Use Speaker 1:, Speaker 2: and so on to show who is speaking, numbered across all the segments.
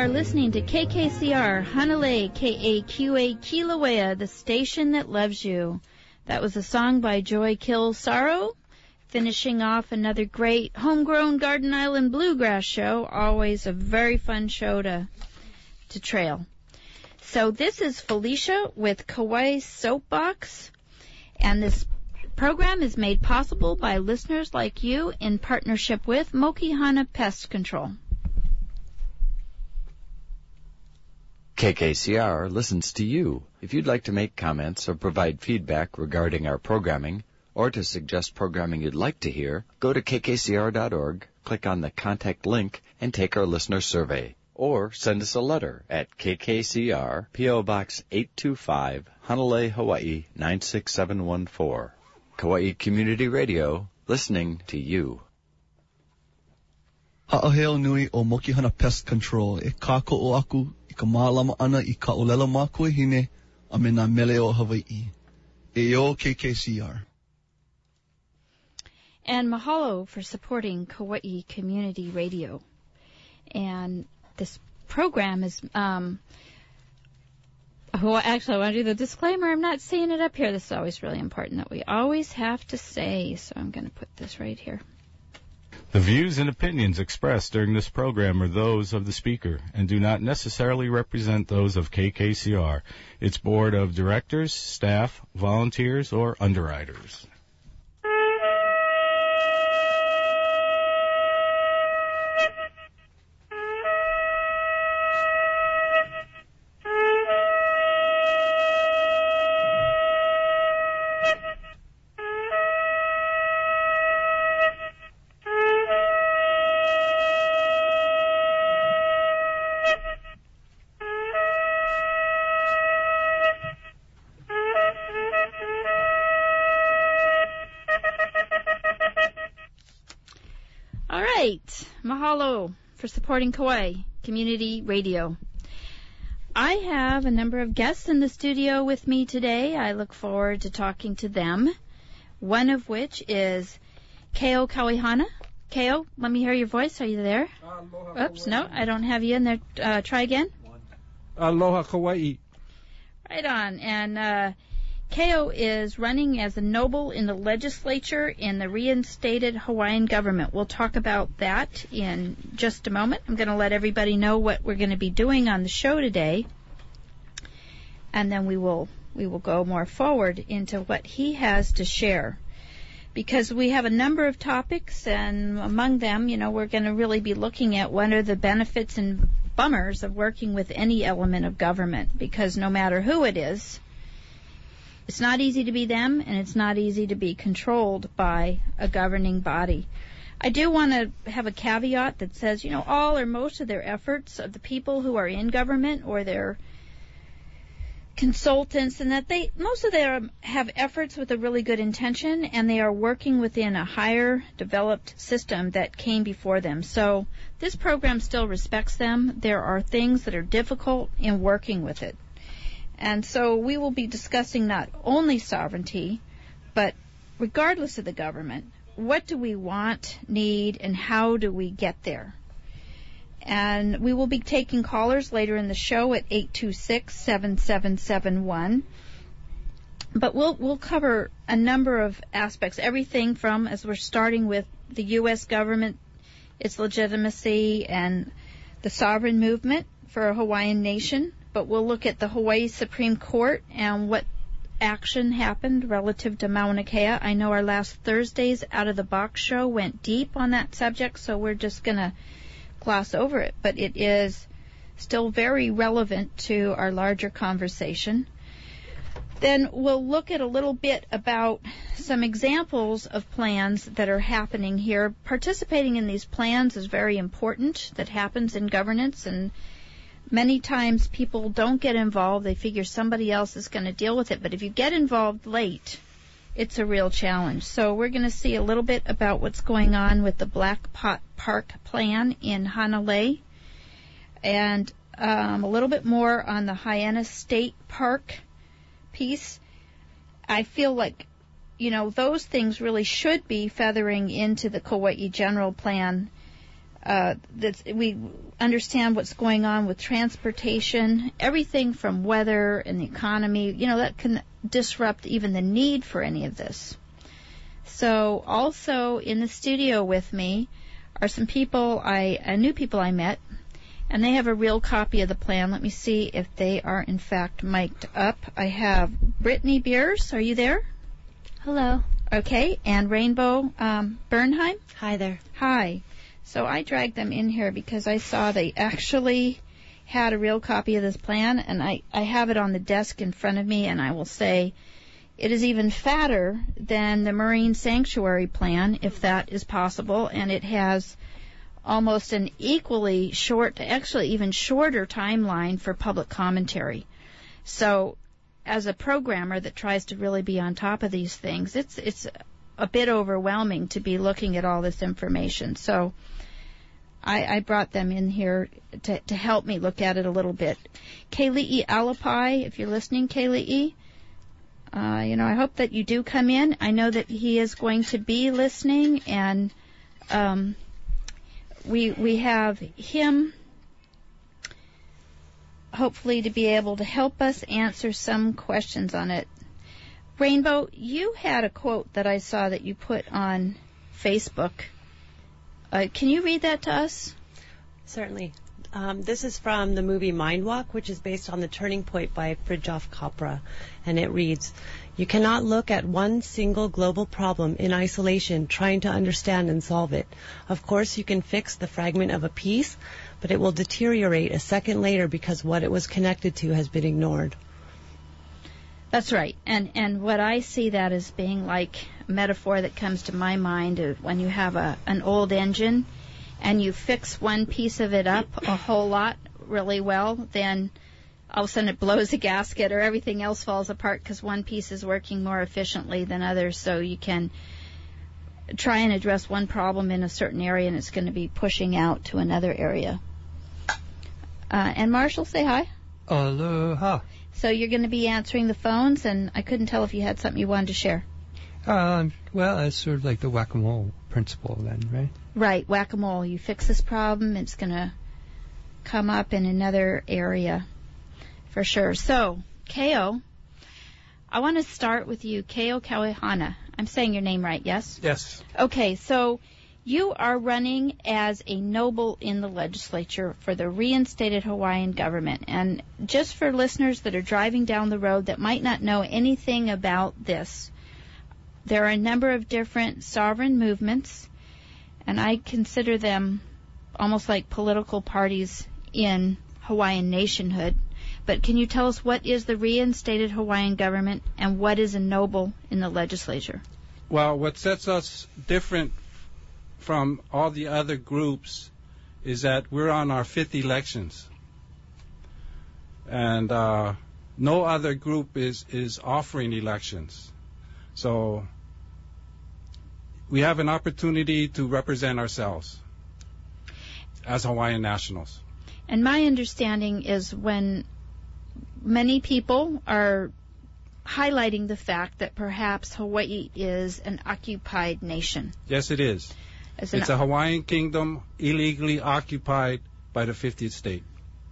Speaker 1: are listening to KKCR, Hanalei, K-A-Q-A, Kilauea, the station that loves you. That was a song by Joy Kill Sorrow, finishing off another great homegrown Garden Island Bluegrass show. Always a very fun show to trail. So this is Felicia with Kauai Soapbox, and this program is made possible by listeners like you in partnership with Mokihana Pest Control.
Speaker 2: KKCR listens to you. If you'd like to make comments or provide feedback regarding our programming, or to suggest programming you'd like to hear, go to kkcr.org, click on the contact link, and take our listener survey. Or send us a letter at KKCR, P.O. Box 825, Hanalei, Hawaii 96714. Kauai Community Radio, listening to you.
Speaker 3: Ha'aheo nui o Mokihana Pest Control e kāko'o aku I ka mālama ana I ka olela mākua hine a me nā mele o Hawaii. E o KKCR.
Speaker 1: And mahalo for supporting Kauai Community Radio. And this program is, well, actually, I want to do the disclaimer. I'm not saying it up here. This is always really important that we always have to say. So I'm going to put this right here.
Speaker 4: The views and opinions expressed during this program are those of the speaker and do not necessarily represent those of KKCR, its board of directors, staff, volunteers, or underwriters.
Speaker 1: Mahalo for supporting Kauai Community Radio. I have a number of guests in the studio with me today. I look forward to talking to them, one of which is Keo Kauihana. Keo, let me hear your voice. Are you there?
Speaker 5: Aloha,
Speaker 1: oops, no, I don't have you in there. Try again.
Speaker 5: Aloha, Kauai.
Speaker 1: Right on. And Keo is running as a noble in the legislature in the reinstated Hawaiian government. We'll talk about that in just a moment. I'm going to let everybody know what we're going to be doing on the show today, and then we will go more forward into what he has to share. Because we have a number of topics, and among them, we're going to really be looking at what are the benefits and bummers of working with any element of government, because no matter who it is, it's not easy to be them, and it's not easy to be controlled by a governing body. I do want to have a caveat that says, all or most of their efforts of the people who are in government or their consultants, and that most of them have efforts with a really good intention, and they are working within a higher developed system that came before them. So this program still respects them. There are things that are difficult in working with it. And so we will be discussing not only sovereignty, but regardless of the government, what do we want, need, and how do we get there? And we will be taking callers later in the show at 826-7771. But we'll cover a number of aspects, everything from, as we're starting with the U.S. government, its legitimacy, and the sovereign movement for a Hawaiian nation. But we'll look at the Hawaii Supreme Court and what action happened relative to Mauna Kea. I know our last Thursday's Out of the Box show went deep on that subject, so we're just going to gloss over it. But it is still very relevant to our larger conversation. Then we'll look at a little bit about some examples of plans that are happening here. Participating in these plans is very important. That happens in governance, and many times people don't get involved. They figure somebody else is going to deal with it. But if you get involved late, it's a real challenge. So we're going to see a little bit about what's going on with the Black Pot Park plan in Hanalei, and a little bit more on the Hyannis State Park piece. I feel like, those things really should be feathering into the Kauai General Plan. I understand what's going on with transportation, everything from weather and the economy, that can disrupt even the need for any of this. So also in the studio with me are some people, new people I met, and they have a real copy of the plan. Let me see if they are in fact mic'd up. I have Brittany Beers. Are you there?
Speaker 6: Hello.
Speaker 1: Okay, and Rainbow Bernheim.
Speaker 6: Hi there.
Speaker 1: Hi. So I dragged them in here because I saw they actually had a real copy of this plan, and I have it on the desk in front of me, and I will say it is even fatter than the Marine Sanctuary Plan, if that is possible, and it has almost an equally short, actually even shorter timeline for public commentary. So as a programmer that tries to really be on top of these things, it's a bit overwhelming to be looking at all this information. So I brought them in here to help me look at it a little bit. Kali'i Alapai, if you're listening, Kali'i, I hope that you do come in. I know that he is going to be listening, and we have him hopefully to be able to help us answer some questions on it. Rainbow, you had a quote that I saw that you put on Facebook. Can you read that to us?
Speaker 6: Certainly. This is from the movie Mind Walk, which is based on The Turning Point by Fritjof Capra, and it reads, "You cannot look at one single global problem in isolation trying to understand and solve it. Of course, you can fix the fragment of a piece, but it will deteriorate a second later because what it was connected to has been ignored."
Speaker 1: That's right. And what I see that as being like a metaphor that comes to my mind is when you have an old engine and you fix one piece of it up a whole lot really well, then all of a sudden it blows a gasket or everything else falls apart because one piece is working more efficiently than others. So you can try and address one problem in a certain area and it's going to be pushing out to another area. And Marshall, say hi.
Speaker 7: Aloha.
Speaker 1: So you're going to be answering the phones, and I couldn't tell if you had something you wanted to share.
Speaker 7: Well, it's sort of like the whack-a-mole principle then, right?
Speaker 1: Right, whack-a-mole. You fix this problem, it's going to come up in another area for sure. So, Keo, I want to start with you, Keo Kauehana. I'm saying your name right, yes?
Speaker 5: Yes.
Speaker 1: Okay, so you are running as a noble in the legislature for the reinstated Hawaiian government. And just for listeners that are driving down the road that might not know anything about this, there are a number of different sovereign movements, and I consider them almost like political parties in Hawaiian nationhood. But can you tell us what is the reinstated Hawaiian government and what is a noble in the legislature?
Speaker 5: Well, what sets us different from all the other groups is that we're on our 5th elections. And no other group is offering elections. So we have an opportunity to represent ourselves as Hawaiian nationals.
Speaker 1: And my understanding is when many people are highlighting the fact that perhaps Hawaii is an occupied nation.
Speaker 5: Yes, it is. It's a Hawaiian kingdom illegally occupied by the 50th state.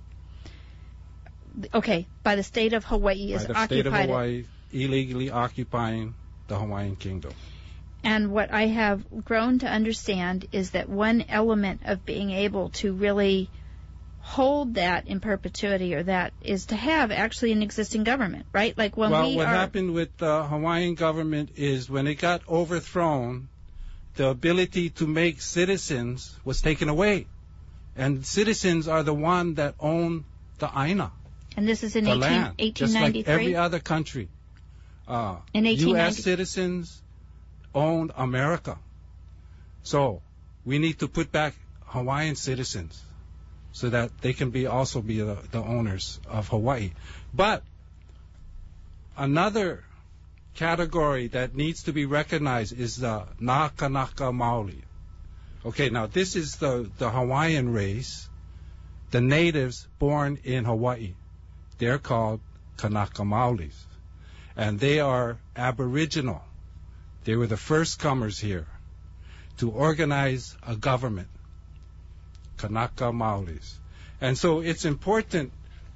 Speaker 1: Okay, by the state of Hawaii is occupied.
Speaker 5: By the state of Hawaii illegally occupying the Hawaiian kingdom.
Speaker 1: And what I have grown to understand is that one element of being able to really hold that in perpetuity, or that is to have actually an existing government, right? Like when
Speaker 5: what happened with the Hawaiian government is when it got overthrown, the ability to make citizens was taken away. And citizens are the one that own the Aina.
Speaker 1: And this is in
Speaker 5: the land,
Speaker 1: 1893?
Speaker 5: just like every other country.
Speaker 1: In 1890.
Speaker 5: U.S. citizens owned America. So we need to put back Hawaiian citizens so that they can also be the owners of Hawaii. But another category that needs to be recognized is the Nakanaka Maoli. Okay, now this is the Hawaiian race, the natives born in Hawaii. They're called Kanaka Maolis. And they are aboriginal. They were the first comers here to organize a government. Kanaka Maoris. And so it's important,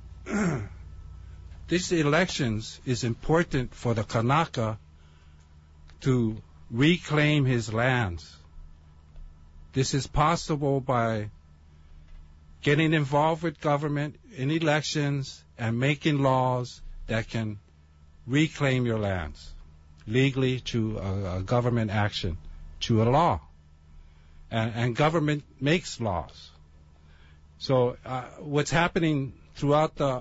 Speaker 5: these elections is important for the Kanaka to reclaim his lands. This is possible by getting involved with government in elections and making laws that can reclaim your lands legally through a government action, through a law. And government makes laws. So what's happening throughout the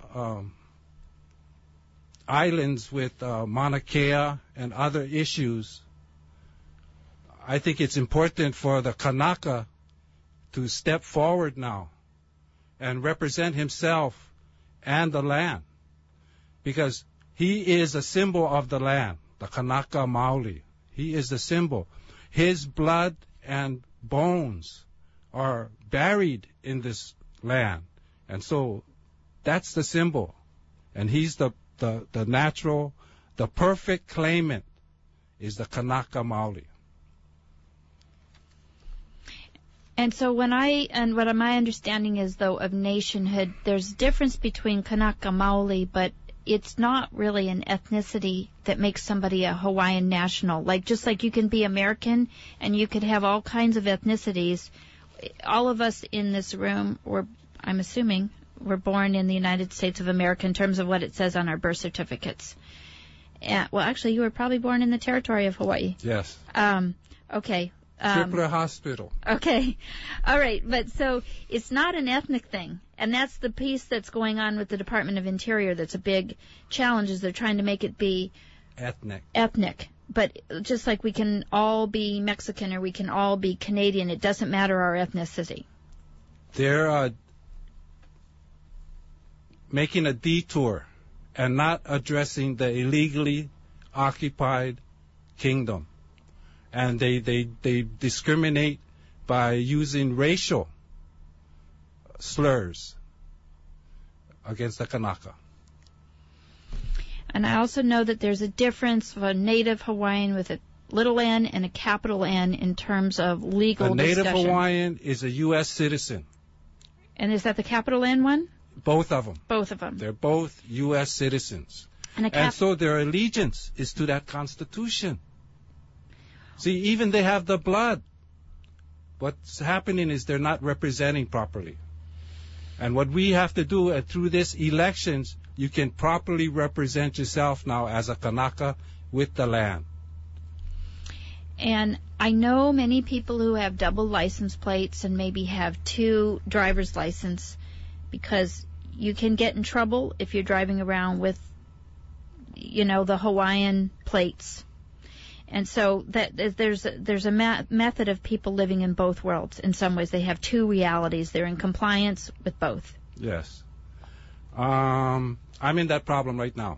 Speaker 5: islands with Mauna Kea and other issues, I think it's important for the Kanaka to step forward now and represent himself and the land, because he is a symbol of the land, the Kanaka Maoli. He is the symbol. His blood and bones are buried in this land, and so that's the symbol, and he's the natural, the perfect claimant is the Kanaka Maoli.
Speaker 1: And so what my understanding is, though, of nationhood, there's a difference between Kanaka Maoli, but it's not really an ethnicity that makes somebody a Hawaiian national. Like, just like you can be American and you could have all kinds of ethnicities. All of us in this room, I'm assuming, were born in the United States of America in terms of what it says on our birth certificates. Well, actually, you were probably born in the territory of Hawaii.
Speaker 5: Yes.
Speaker 1: Okay.
Speaker 5: Tripler Hospital.
Speaker 1: Okay. All right. But so it's not an ethnic thing. And that's the piece that's going on with the Department of Interior that's a big challenge, is they're trying to make it be ethnic. But just like we can all be Mexican or we can all be Canadian, it doesn't matter our ethnicity.
Speaker 5: They're making a detour and not addressing the illegally occupied kingdom. And they discriminate by using racial slurs against the Kanaka.
Speaker 1: And I also know that there's a difference of a native Hawaiian with a little n and a capital N in terms of legal discussion.
Speaker 5: A native Hawaiian is a U.S. citizen.
Speaker 1: And is that the capital N one?
Speaker 5: Both of them.
Speaker 1: Both of them.
Speaker 5: They're both U.S. citizens. And so their allegiance is to that Constitution. See, even they have the blood. What's happening is they're not representing properly. And what we have to do through these elections, you can properly represent yourself now as a Kanaka with the land.
Speaker 1: And I know many people who have double license plates and maybe have 2 driver's license, because you can get in trouble if you're driving around with, the Hawaiian plates. And so that there's a method of people living in both worlds. In some ways, they have 2 realities. They're in compliance with both.
Speaker 5: Yes. I'm in that problem right now.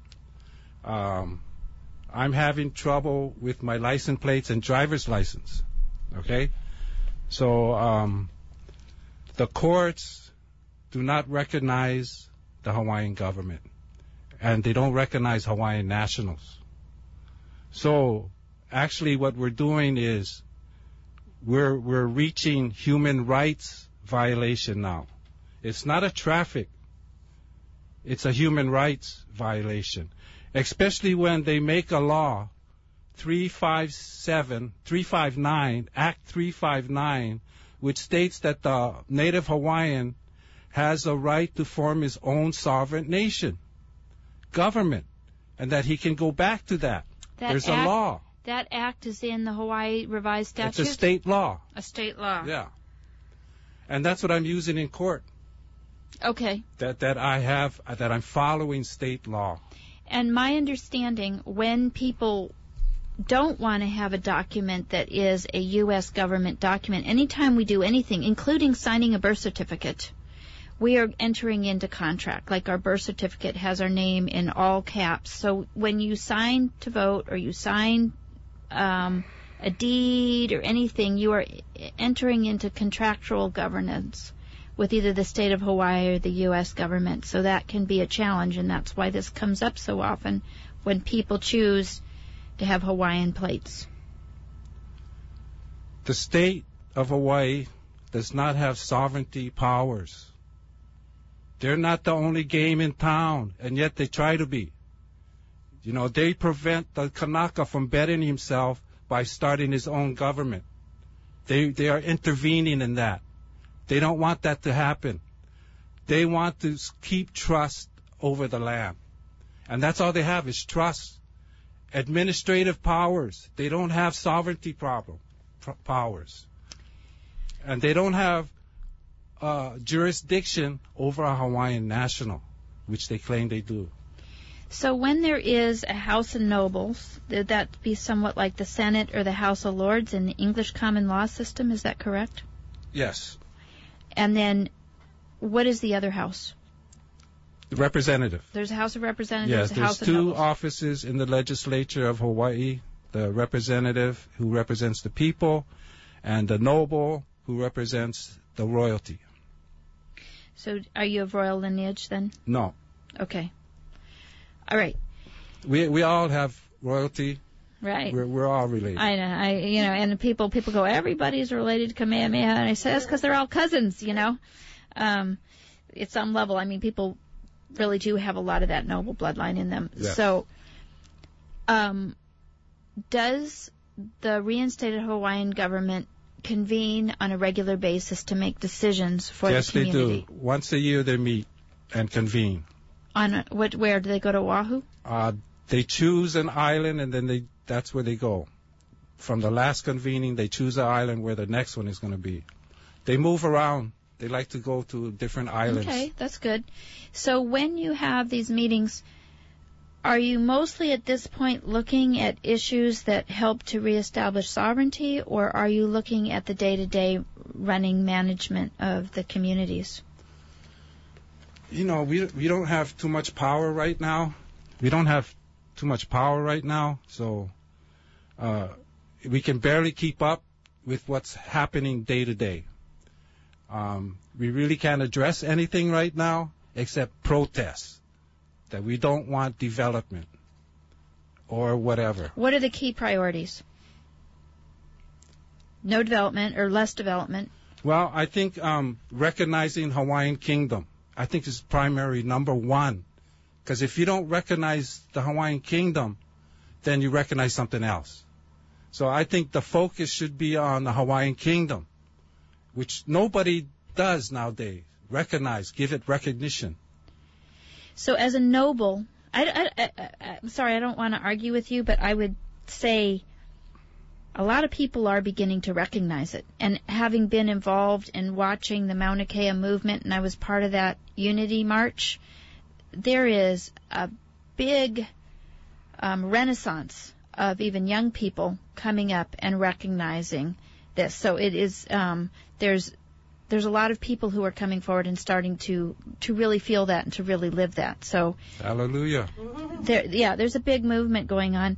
Speaker 5: I'm having trouble with my license plates and driver's license. Okay? So the courts do not recognize the Hawaiian government, and they don't recognize Hawaiian nationals. So actually what we're doing is we're reaching human rights violation now. It's not a traffic. It's a human rights violation, especially when they make a law, 359, Act 359, which states that the Native Hawaiian has a right to form his own sovereign nation, government, and that he can go back to that. There's a law.
Speaker 1: That act is in the Hawaii Revised Statute?
Speaker 5: It's a state law.
Speaker 1: A state law.
Speaker 5: Yeah. And that's what I'm using in court.
Speaker 1: Okay.
Speaker 5: That I'm following state law.
Speaker 1: And my understanding, when people don't want to have a document that is a U.S. government document, anytime we do anything, including signing a birth certificate, we are entering into contract. Like our birth certificate has our name in all caps. So when you sign to vote or you sign a deed or anything, you are entering into contractual governance with either the state of Hawaii or the U.S. government. So that can be a challenge, and that's why this comes up so often when people choose to have Hawaiian plates.
Speaker 5: The state of Hawaii does not have sovereignty powers. They're not the only game in town, and yet they try to be. You know, they prevent the Kanaka from bettering himself by starting his own government. They are intervening in that. They don't want that to happen. They want to keep trust over the land. And that's all they have is trust. Administrative powers. They don't have sovereignty powers. And they don't have jurisdiction over a Hawaiian national, which they claim they do.
Speaker 1: So when there is a House of Nobles, would that be somewhat like the Senate or the House of Lords in the English common law system? Is that correct?
Speaker 5: Yes.
Speaker 1: And then what is the other house?
Speaker 5: The representative.
Speaker 1: There's a House of Representatives,
Speaker 5: Yes,
Speaker 1: a
Speaker 5: there's
Speaker 1: House of
Speaker 5: two
Speaker 1: Nobles.
Speaker 5: offices in the legislature of Hawaii, the representative who represents the people and the noble who represents the royalty.
Speaker 1: So are you of royal lineage then?
Speaker 5: No.
Speaker 1: Okay. All right.
Speaker 5: We all have royalty.
Speaker 1: Right.
Speaker 5: We're all related.
Speaker 1: I know. And people go, everybody's related to Kamehameha, and I say that's because they're all cousins. At some level, I mean, people really do have a lot of that noble bloodline in them.
Speaker 5: Yes.
Speaker 1: So, does the reinstated Hawaiian government convene on a regular basis to make decisions for
Speaker 5: Yes,
Speaker 1: the community?
Speaker 5: they do. Once a year they meet and convene.
Speaker 1: Where do they go to Oahu?
Speaker 5: They choose an island, and then that's where they go. From the last convening, they choose an island where the next one is going to be. They move around. They like to go to different islands.
Speaker 1: Okay, that's good. So when you have these meetings, are you mostly at this point looking at issues that help to reestablish sovereignty, or are you looking at the day-to-day running management of the communities?
Speaker 5: We don't have too much power right now. So we can barely keep up with what's happening day to day. We really can't address anything right now except protests, that we don't want development or whatever.
Speaker 1: What are the key priorities? No development or less development?
Speaker 5: Well, I think recognizing Hawaiian Kingdom, I think is primary number one. Because if you don't recognize the Hawaiian Kingdom, then you recognize something else. So I think the focus should be on the Hawaiian Kingdom, which nobody does nowadays. Recognize, give it recognition.
Speaker 1: So as a noble, I'm sorry, I don't want to argue with you, but I would say a lot of people are beginning to recognize it. And having been involved in watching the Mauna Kea movement, and I was part of that Unity March, there is a big renaissance of even young people coming up and recognizing this. So it is there's a lot of people who are coming forward and starting to really feel that and to really live that. So
Speaker 5: hallelujah.
Speaker 1: There's a big movement going on.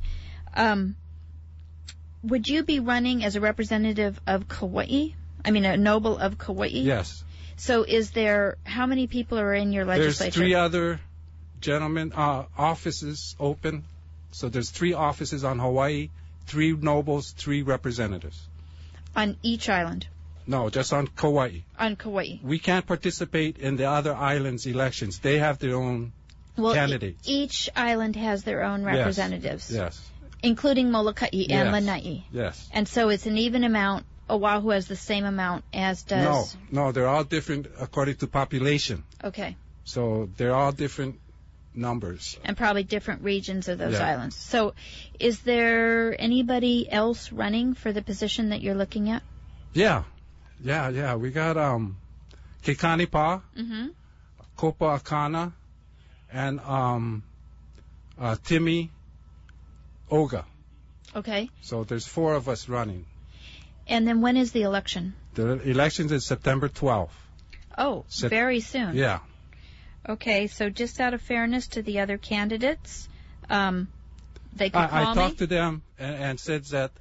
Speaker 1: Would you be running as a representative of Kauai? I mean, a noble of Kauai?
Speaker 5: Yes.
Speaker 1: So how many people are in your legislature?
Speaker 5: There's 3 other gentlemen, offices open. So there's 3 offices on Hawaii, 3 nobles, 3 representatives.
Speaker 1: On each island?
Speaker 5: No, just on Kauai.
Speaker 1: On Kauai.
Speaker 5: We can't participate in the other islands' elections. They have their own candidates.
Speaker 1: Each island has their own representatives.
Speaker 5: Yes.
Speaker 1: Including Molokai and Lanai.
Speaker 5: Yes.
Speaker 1: And so it's an even amount. Oahu has the same amount as does...
Speaker 5: No, they're all different according to population.
Speaker 1: Okay.
Speaker 5: So they're all different numbers.
Speaker 1: And probably different regions of those islands. So is there anybody else running for the position that you're looking at?
Speaker 5: Yeah. We got Kekanipa, Kopa Akana, and Timmy Oga.
Speaker 1: Okay.
Speaker 5: So there's 4 of us running.
Speaker 1: And then when is the election?
Speaker 5: The election's is September 12th.
Speaker 1: Oh, very soon.
Speaker 5: Yeah.
Speaker 1: Okay, so just out of fairness to the other candidates, they can call me?
Speaker 5: I talked to them and said that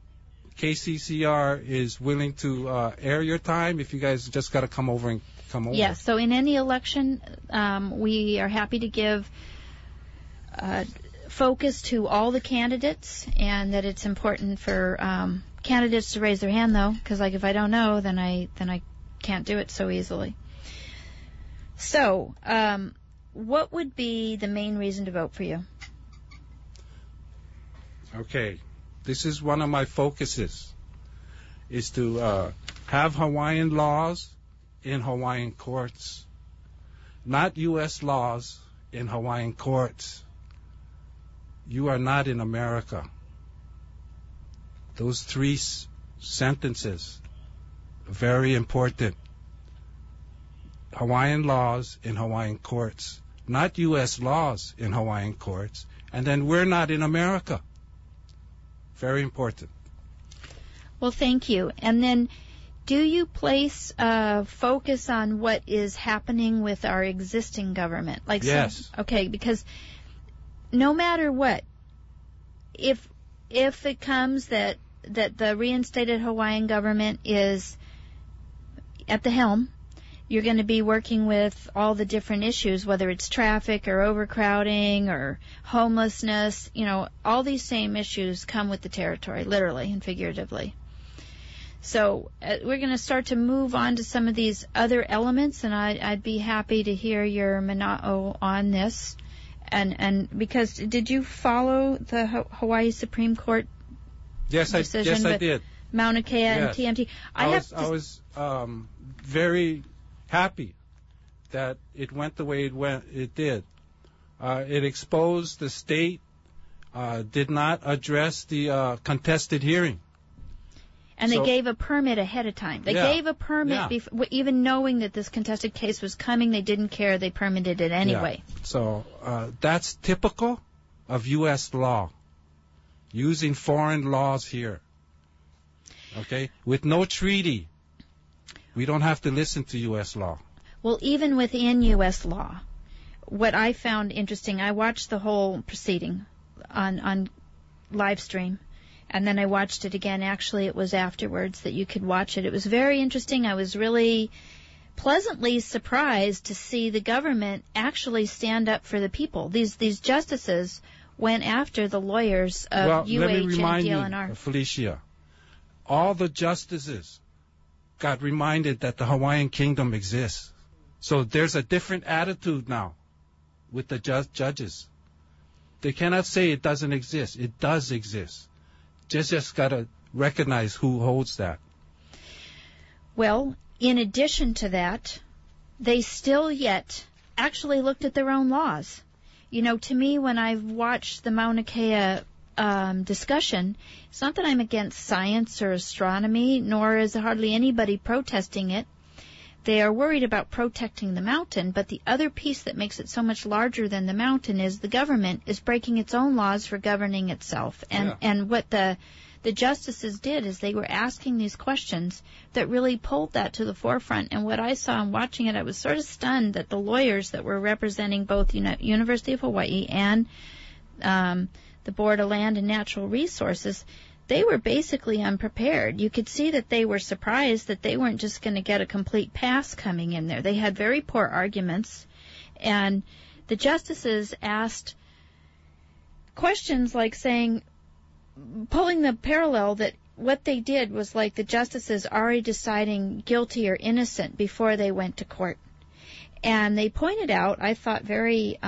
Speaker 5: KCCR is willing to air your time if you guys just got to come over.
Speaker 1: Yes, so in any election, we are happy to give focus to all the candidates, and that it's important for candidates to raise their hand, though, because like if I don't know, then I can't do it so easily. So, what would be the main reason to vote for you?
Speaker 5: Okay, this is one of my focuses, is to have Hawaiian laws in Hawaiian courts, not U.S. laws in Hawaiian courts. You are not in America. Those three sentences are very important. Hawaiian laws in Hawaiian courts, not U.S. laws in Hawaiian courts, and then we're not in America. Very important.
Speaker 1: Well, thank you. And then, do you place focus on what is happening with our existing government? Like
Speaker 5: yes.
Speaker 1: Okay, because no matter what, if it comes that the reinstated Hawaiian government is at the helm, you're going to be working with all the different issues, whether it's traffic or overcrowding or homelessness. All these same issues come with the territory, literally and figuratively. So we're going to start to move on to some of these other elements, and I'd be happy to hear your mana'o on this. And because did you follow the Hawaii Supreme Court decision?
Speaker 5: I did.
Speaker 1: Mauna Kea and TMT.
Speaker 5: I was very happy that it went the way it did. It exposed the state did not address the contested hearing.
Speaker 1: And they gave a permit ahead of time. They gave a permit, even knowing that this contested case was coming. They didn't care. They permitted it anyway.
Speaker 5: Yeah. So that's typical of U.S. law, using foreign laws here. Okay? With no treaty, we don't have to listen to U.S. law.
Speaker 1: Well, even within U.S. law, what I found interesting, I watched the whole proceeding on live stream. And then I watched it again. Actually, it was afterwards that you could watch it. It was very interesting. I was really pleasantly surprised to see the government actually stand up for the people. These justices went after the lawyers of UH
Speaker 5: let me remind
Speaker 1: and DLNR.
Speaker 5: You, Felicia, all the justices got reminded that the Hawaiian Kingdom exists. So there's a different attitude now with the judges. They cannot say it doesn't exist. It does exist. Just got to recognize who holds that.
Speaker 1: Well, in addition to that, they still yet actually looked at their own laws. To me, when I've watched the Mauna Kea discussion, it's not that I'm against science or astronomy, nor is hardly anybody protesting it. They are worried about protecting the mountain, but the other piece that makes it so much larger than the mountain is the government is breaking its own laws for governing itself. And what the justices did is they were asking these questions that really pulled that to the forefront. And what I saw in watching it, I was sort of stunned that the lawyers that were representing both University of Hawaii and the Board of Land and Natural Resources, they were basically unprepared. You could see that they were surprised that they weren't just going to get a complete pass coming in there. They had very poor arguments, and the justices asked questions like pulling the parallel that what they did was like the justices already deciding guilty or innocent before they went to court. And they pointed out, I thought very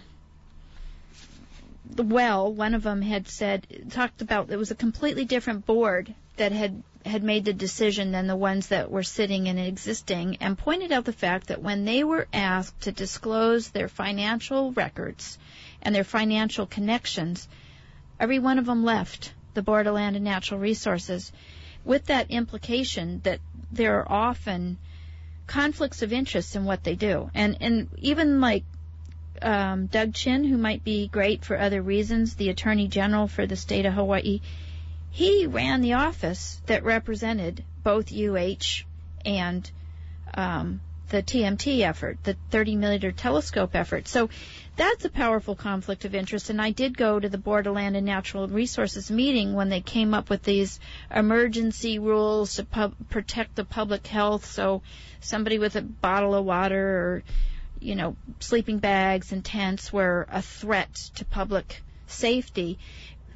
Speaker 1: one of them had talked about it was a completely different board that had made the decision than the ones that were sitting and existing, and pointed out the fact that when they were asked to disclose their financial records and their financial connections, every one of them left the Board of Land and Natural Resources with that implication that there are often conflicts of interest in what they do. And even like Doug Chin, who might be great for other reasons, the Attorney General for the state of Hawaii, he ran the office that represented both UH and the TMT effort, the 30-millimeter telescope effort. So that's a powerful conflict of interest. And I did go to the Board of Land and Natural Resources meeting when they came up with these emergency rules to protect the public health. So somebody with a bottle of water or sleeping bags and tents were a threat to public safety.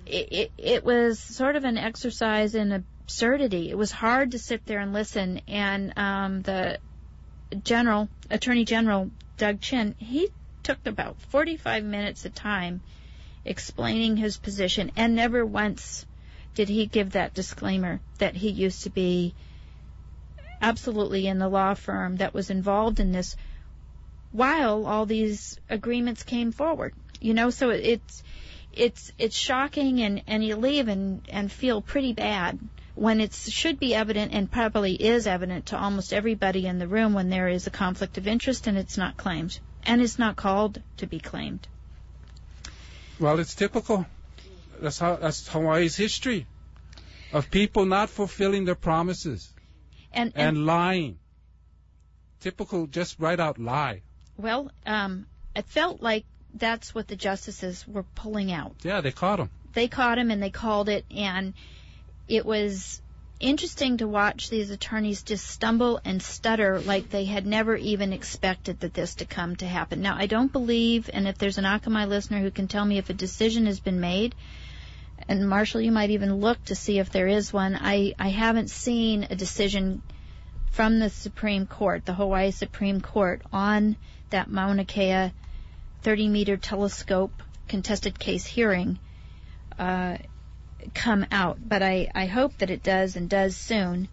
Speaker 1: it was sort of an exercise in absurdity. It was hard to sit there and listen. And the Attorney General Doug Chin, he took about 45 minutes of time explaining his position, and never once did he give that disclaimer that he used to be absolutely in the law firm that was involved in this while all these agreements came forward. So it's shocking, and you leave and feel pretty bad when it should be evident, and probably is evident to almost everybody in the room, when there is a conflict of interest and it's not claimed, and it's not called to be claimed.
Speaker 5: Well, it's typical. That's Hawaii's history of people not fulfilling their promises and lying. Typical, just right out lie.
Speaker 1: Well, it felt like that's what the justices were pulling out.
Speaker 5: Yeah, they caught him.
Speaker 1: They caught him, and they called it, and it was interesting to watch these attorneys just stumble and stutter like they had never even expected that this to come to happen. Now, I don't believe, and if there's an Akamai listener who can tell me if a decision has been made, and Marshall, you might even look to see if there is one, I haven't seen a decision from the Supreme Court, the Hawaii Supreme Court, on that Mauna Kea 30-meter telescope contested case hearing come out. But I hope that it does, and does soon.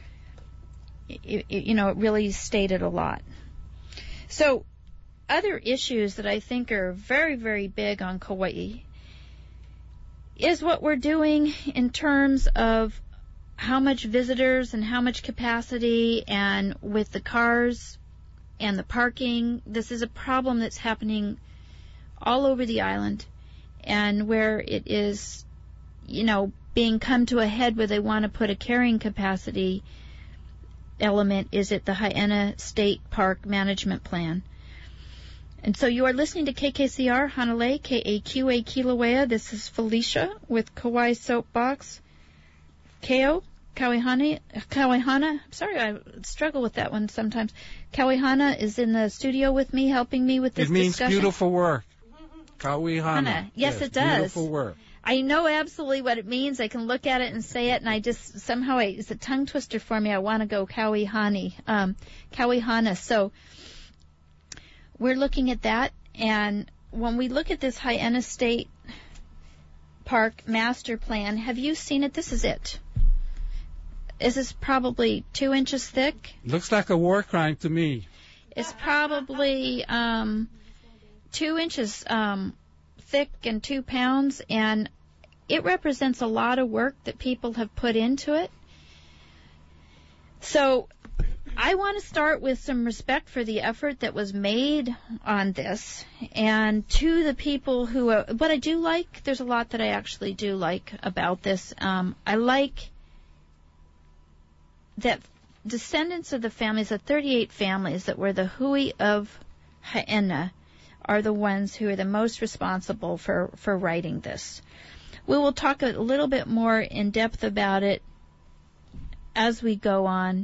Speaker 1: It really stated a lot. So other issues that I think are very, very big on Kauai is what we're doing in terms of how much visitors and how much capacity, and with the cars and the parking. This is a problem that's happening all over the island, and where it is, being come to a head where they want to put a carrying capacity element is at the Haena State Park Management Plan. And so you are listening to KKCR Hanalei, KAQA Kilauea. This is Felicia with Kauai Soapbox. Kauihana. Sorry, I struggle with that one sometimes. Kauihana is in the studio with me, helping me with this discussion.
Speaker 5: It means beautiful work. Kauihana.
Speaker 1: Yes, it does.
Speaker 5: Beautiful work.
Speaker 1: I know absolutely what it means. I can look at it and say it, and I just somehow it's a tongue twister for me. I want to go Kauihana. So we're looking at that, and when we look at this Haena State Park Master Plan, have you seen it? This is it. Is this probably 2 inches thick?
Speaker 5: Looks like a war crime to me.
Speaker 1: It's probably 2 inches thick and 2 pounds, and it represents a lot of work that people have put into it. So I want to start with some respect for the effort that was made on this, and to the people who what I do like, there's a lot that I actually do like about this. I like that descendants of the families, the 38 families that were the hui of Haena, are the ones who are the most responsible for writing this. We will talk a little bit more in depth about it as we go on.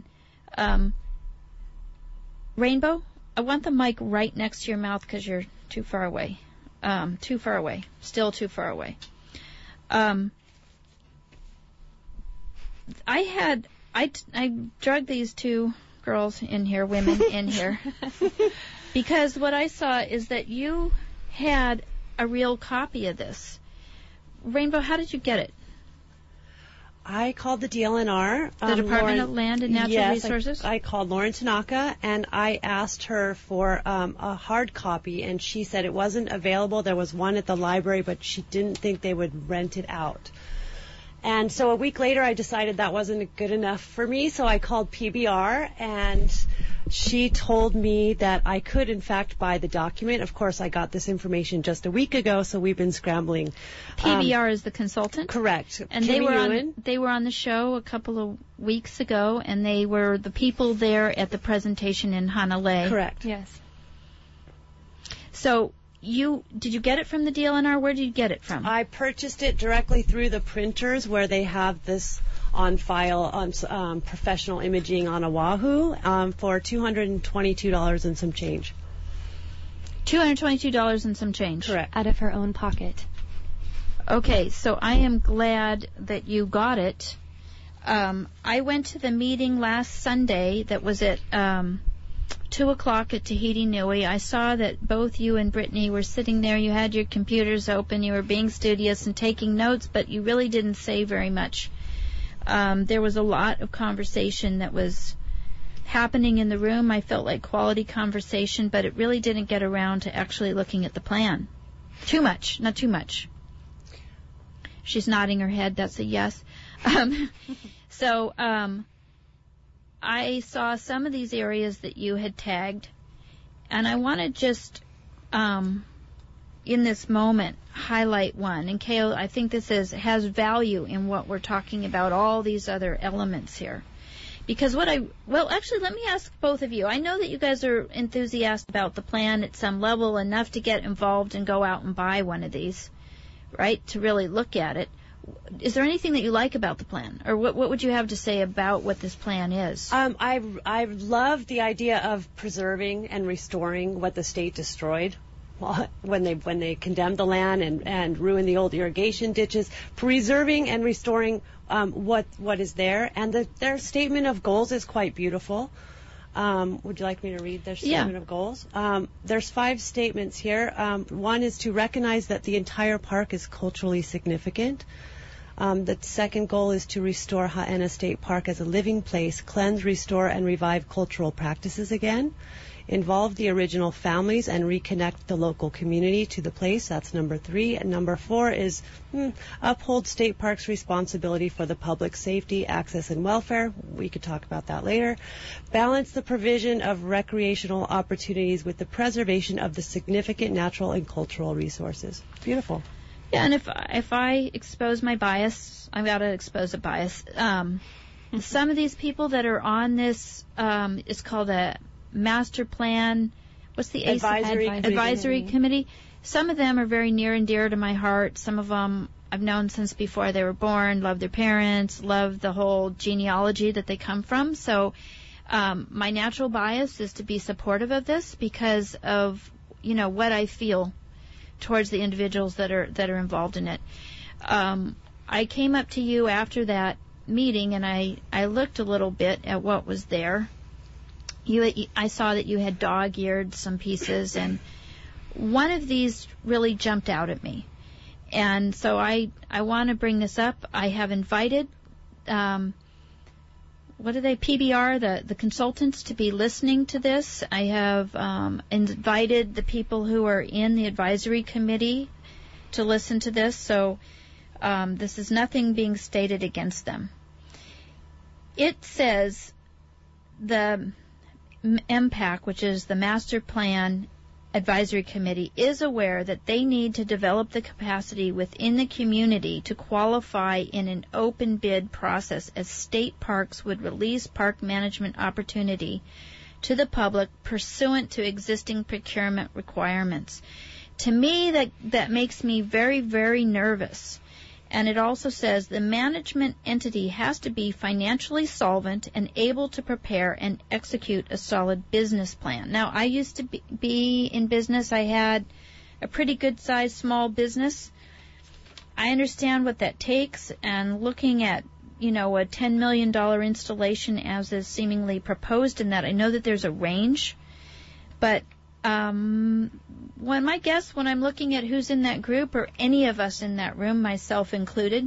Speaker 1: Rainbow, I want the mic right next to your mouth because you're too far away. Still too far away. I drugged these two girls in here, women in here, because what I saw is that you had a real copy of this. Rainbow, how did you get it?
Speaker 6: I called the DLNR.
Speaker 1: The Department of Land and Natural Resources?
Speaker 6: I called Lauren Tanaka, and I asked her for a hard copy, and she said it wasn't available. There was one at the library, but she didn't think they would rent it out. And so a week later, I decided that wasn't good enough for me, so I called PBR, and she told me that I could, in fact, buy the document. Of course, I got this information just a week ago, so we've been scrambling.
Speaker 1: PBR is the consultant?
Speaker 6: Correct.
Speaker 1: And they were on the show a couple of weeks ago, and they were the people there at the presentation in Hanalei.
Speaker 6: Correct.
Speaker 1: Yes. So did you get it from the DLNR? Where did you get it from?
Speaker 6: I purchased it directly through the printers where they have this on file on professional imaging on Oahu for $222 and some change.
Speaker 1: $222 and some change.
Speaker 6: Correct.
Speaker 8: Out of her own pocket.
Speaker 1: Okay, so I am glad that you got it. I went to the meeting last Sunday that was at 2 o'clock at Tahiti Nui. I saw that both you and Brittany were sitting there. You had your computers open. You were being studious and taking notes, but you really didn't say very much. There was a lot of conversation that was happening in the room. I felt like quality conversation, but it really didn't get around to actually looking at the plan. Too much, not too much. She's nodding her head. That's a yes. So I saw some of these areas that you had tagged, and I want to just, in this moment, highlight one. And Kale, I think this has value in what we're talking about, all these other elements here. Because actually, let me ask both of you. I know that you guys are enthusiastic about the plan at some level, enough to get involved and go out and buy one of these, right, to really look at it. Is there anything that you like about the plan? Or what would you have to say about what this plan is?
Speaker 6: I love the idea of preserving and restoring what the state destroyed when they condemned the land and ruined the old irrigation ditches, preserving and restoring what is there. And their statement of goals is quite beautiful. Would you like me to read their statement of goals? There's 5 statements here. One is to recognize that the entire park is culturally significant. The second goal is to restore Ha'ena State Park as a living place, cleanse, restore, and revive cultural practices again. Involve the original families and reconnect the local community to the place. That's number 3. And number 4 is uphold State Park's responsibility for the public safety, access, and welfare. We could talk about that later. Balance the provision of recreational opportunities with the preservation of the significant natural and cultural resources. Beautiful.
Speaker 1: Yeah, and if I expose my bias, I've got to expose a bias. Some of these people that are on this, it's called a master plan. What's the advisory committee? Some of them are very near and dear to my heart. Some of them I've known since before they were born, love their parents, love the whole genealogy that they come from. So my natural bias is to be supportive of this because of what I feel towards the individuals that are involved in it. I came up to you after that meeting and I looked a little bit at what was there. I saw that you had dog-eared some pieces, and one of these really jumped out at me. And so I want to bring this up. I have invited, PBR, the consultants, to be listening to this. I have invited the people who are in the advisory committee to listen to this. So this is nothing being stated against them. It says the MPAC, which is the Master Plan Advisory Committee, is aware that they need to develop the capacity within the community to qualify in an open bid process as state parks would release park management opportunity to the public pursuant to existing procurement requirements. To me, that makes me very, very nervous. And it also says the management entity has to be financially solvent and able to prepare and execute a solid business plan. Now, I used to be in business. I had a pretty good-sized small business. I understand what that takes, and looking at, a $10 million installation as is seemingly proposed in that, I know that there's a range, but when I'm looking at who's in that group, or any of us in that room, myself included,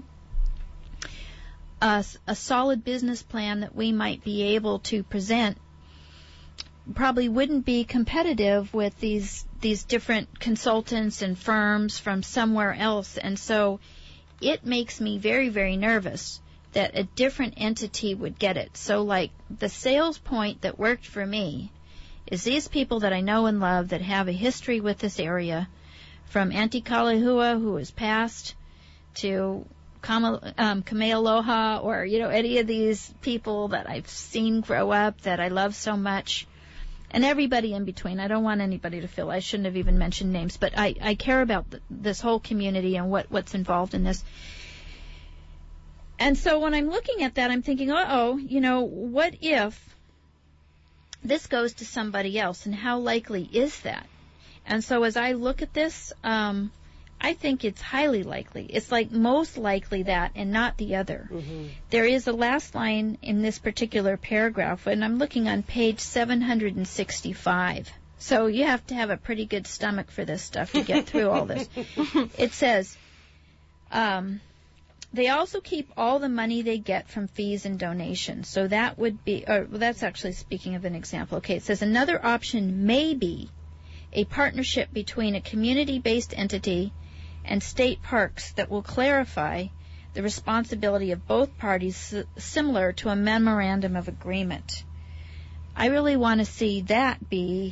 Speaker 1: a solid business plan that we might be able to present probably wouldn't be competitive with these different consultants and firms from somewhere else. And so it makes me very, very nervous that a different entity would get it. So like the sales point that worked for me is these people that I know and love that have a history with this area, from Auntie Kalehua, who has passed, to Kamealoha, or, any of these people that I've seen grow up that I love so much, and everybody in between. I don't want anybody to feel I shouldn't have even mentioned names, but I care about this whole community and what's involved in this. And so when I'm looking at that, I'm thinking, what if this goes to somebody else, and how likely is that? And so as I look at this, I think it's highly likely. It's like most likely that and not the other.
Speaker 6: Mm-hmm.
Speaker 1: There is a last line in this particular paragraph, and I'm looking on page 765. So you have to have a pretty good stomach for this stuff to get through all this. It says, they also keep all the money they get from fees and donations. So that would be, that's actually speaking of an example. Okay, it says another option may be a partnership between a community-based entity and state parks that will clarify the responsibility of both parties, similar to a memorandum of agreement. I really want to see that be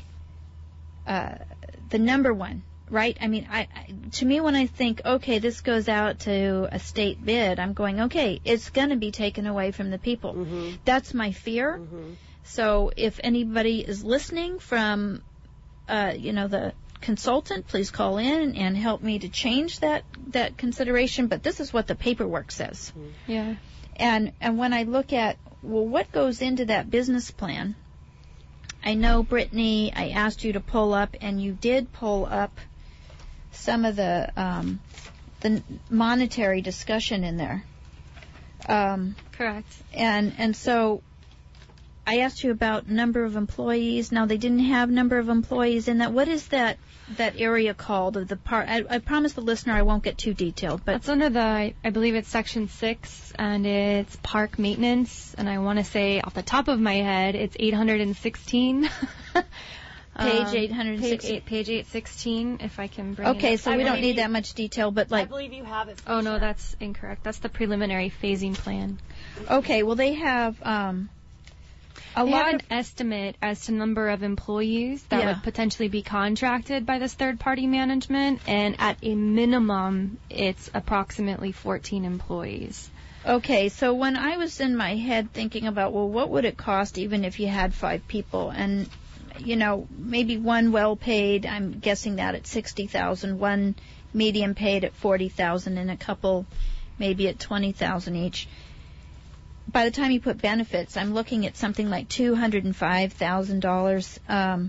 Speaker 1: the number one, right? I mean, to me, when I think, okay, this goes out to a state bid, I'm going, okay, it's going to be taken away from the people.
Speaker 6: Mm-hmm.
Speaker 1: That's my fear.
Speaker 6: Mm-hmm.
Speaker 1: So if anybody is listening from, the consultant, please call in and help me to change that consideration. But this is what the paperwork says.
Speaker 8: Yeah.
Speaker 1: And when I look at, well, what goes into that business plan, I know, Brittany, I asked you to pull up, and you did pull up some of the monetary discussion in there.
Speaker 8: Correct.
Speaker 1: And so I asked you about number of employees. Now, they didn't have number of employees in that. What is that area called of the park? I promise the listener I won't get too detailed, but
Speaker 8: It's under I believe it's section 6, and it's park maintenance, and I want to say off the top of my head, it's 816.
Speaker 1: page 816.
Speaker 8: Page 816, if I can bring
Speaker 1: Okay,
Speaker 8: it up.
Speaker 1: so we don't need that much detail, but
Speaker 6: I
Speaker 1: like,
Speaker 6: believe you have it.
Speaker 8: Oh, no, that's incorrect. That's the preliminary phasing plan.
Speaker 1: okay, well, they have
Speaker 8: They have
Speaker 1: lot
Speaker 8: an
Speaker 1: of,
Speaker 8: estimate as to number of employees that
Speaker 1: Yeah.
Speaker 8: would potentially be contracted by this third-party management, and at a minimum, it's approximately 14 employees.
Speaker 1: okay, so when I was in my head thinking about, well, what would it cost even if you had 5 people? And, maybe one well-paid, I'm guessing that at $60,000, one medium paid at $40,000, and a couple maybe at $20,000 each. By the time you put benefits, I'm looking at something like $205,000.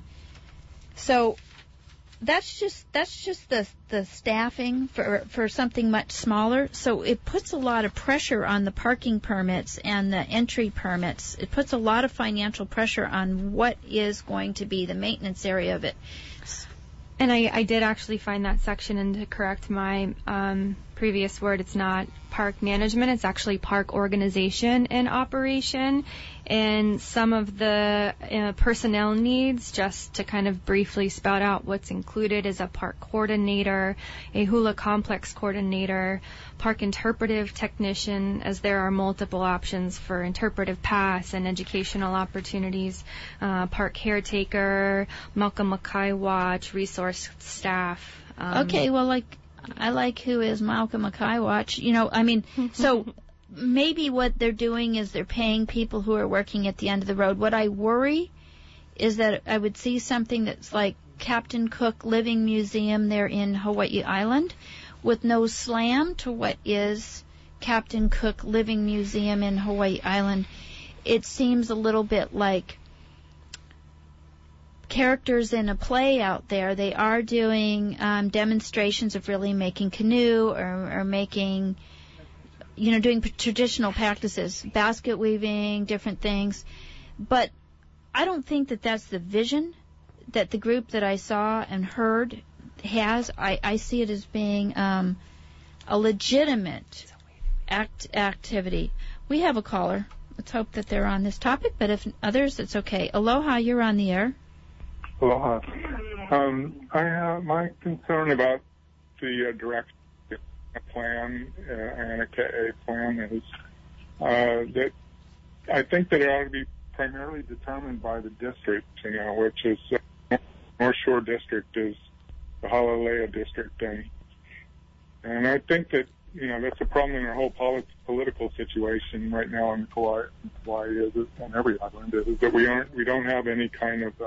Speaker 1: So that's just the staffing for something much smaller. So it puts a lot of pressure on the parking permits and the entry permits. It puts a lot of financial pressure on what is going to be the maintenance area of it.
Speaker 8: And I did actually find that section, and to correct my previous word, it's not park management, it's actually park organization and operation. And some of the personnel needs, just to kind of briefly spout out what's included, is a park coordinator, a hula complex coordinator, park interpretive technician, as there are multiple options for interpretive paths and educational opportunities, park caretaker, Malcolm Mackay Watch, resource staff.
Speaker 1: Okay, well, I like who is Malcolm Mackay Watch. So maybe what they're doing is they're paying people who are working at the end of the road. What I worry is that I would see something that's like Captain Cook Living Museum there in Hawaii Island with no slam to what is Captain Cook Living Museum in Hawaii Island. It seems a little bit like characters in a play out there. They are doing demonstrations of really making canoe or making, doing traditional practices, basket weaving, different things. But I don't think that that's the vision that the group that I saw and heard has. I see it as being a legitimate activity. We have a caller. Let's hope that they're on this topic, but if others, it's okay. Aloha, you're on the air.
Speaker 9: Aloha. My concern about the direction plan and a KA plan is that I think that it ought to be primarily determined by the district, which is North Shore District is the Halalea District, and I think that that's a problem in our whole political situation right now in Kauai and every island is that we don't have any kind of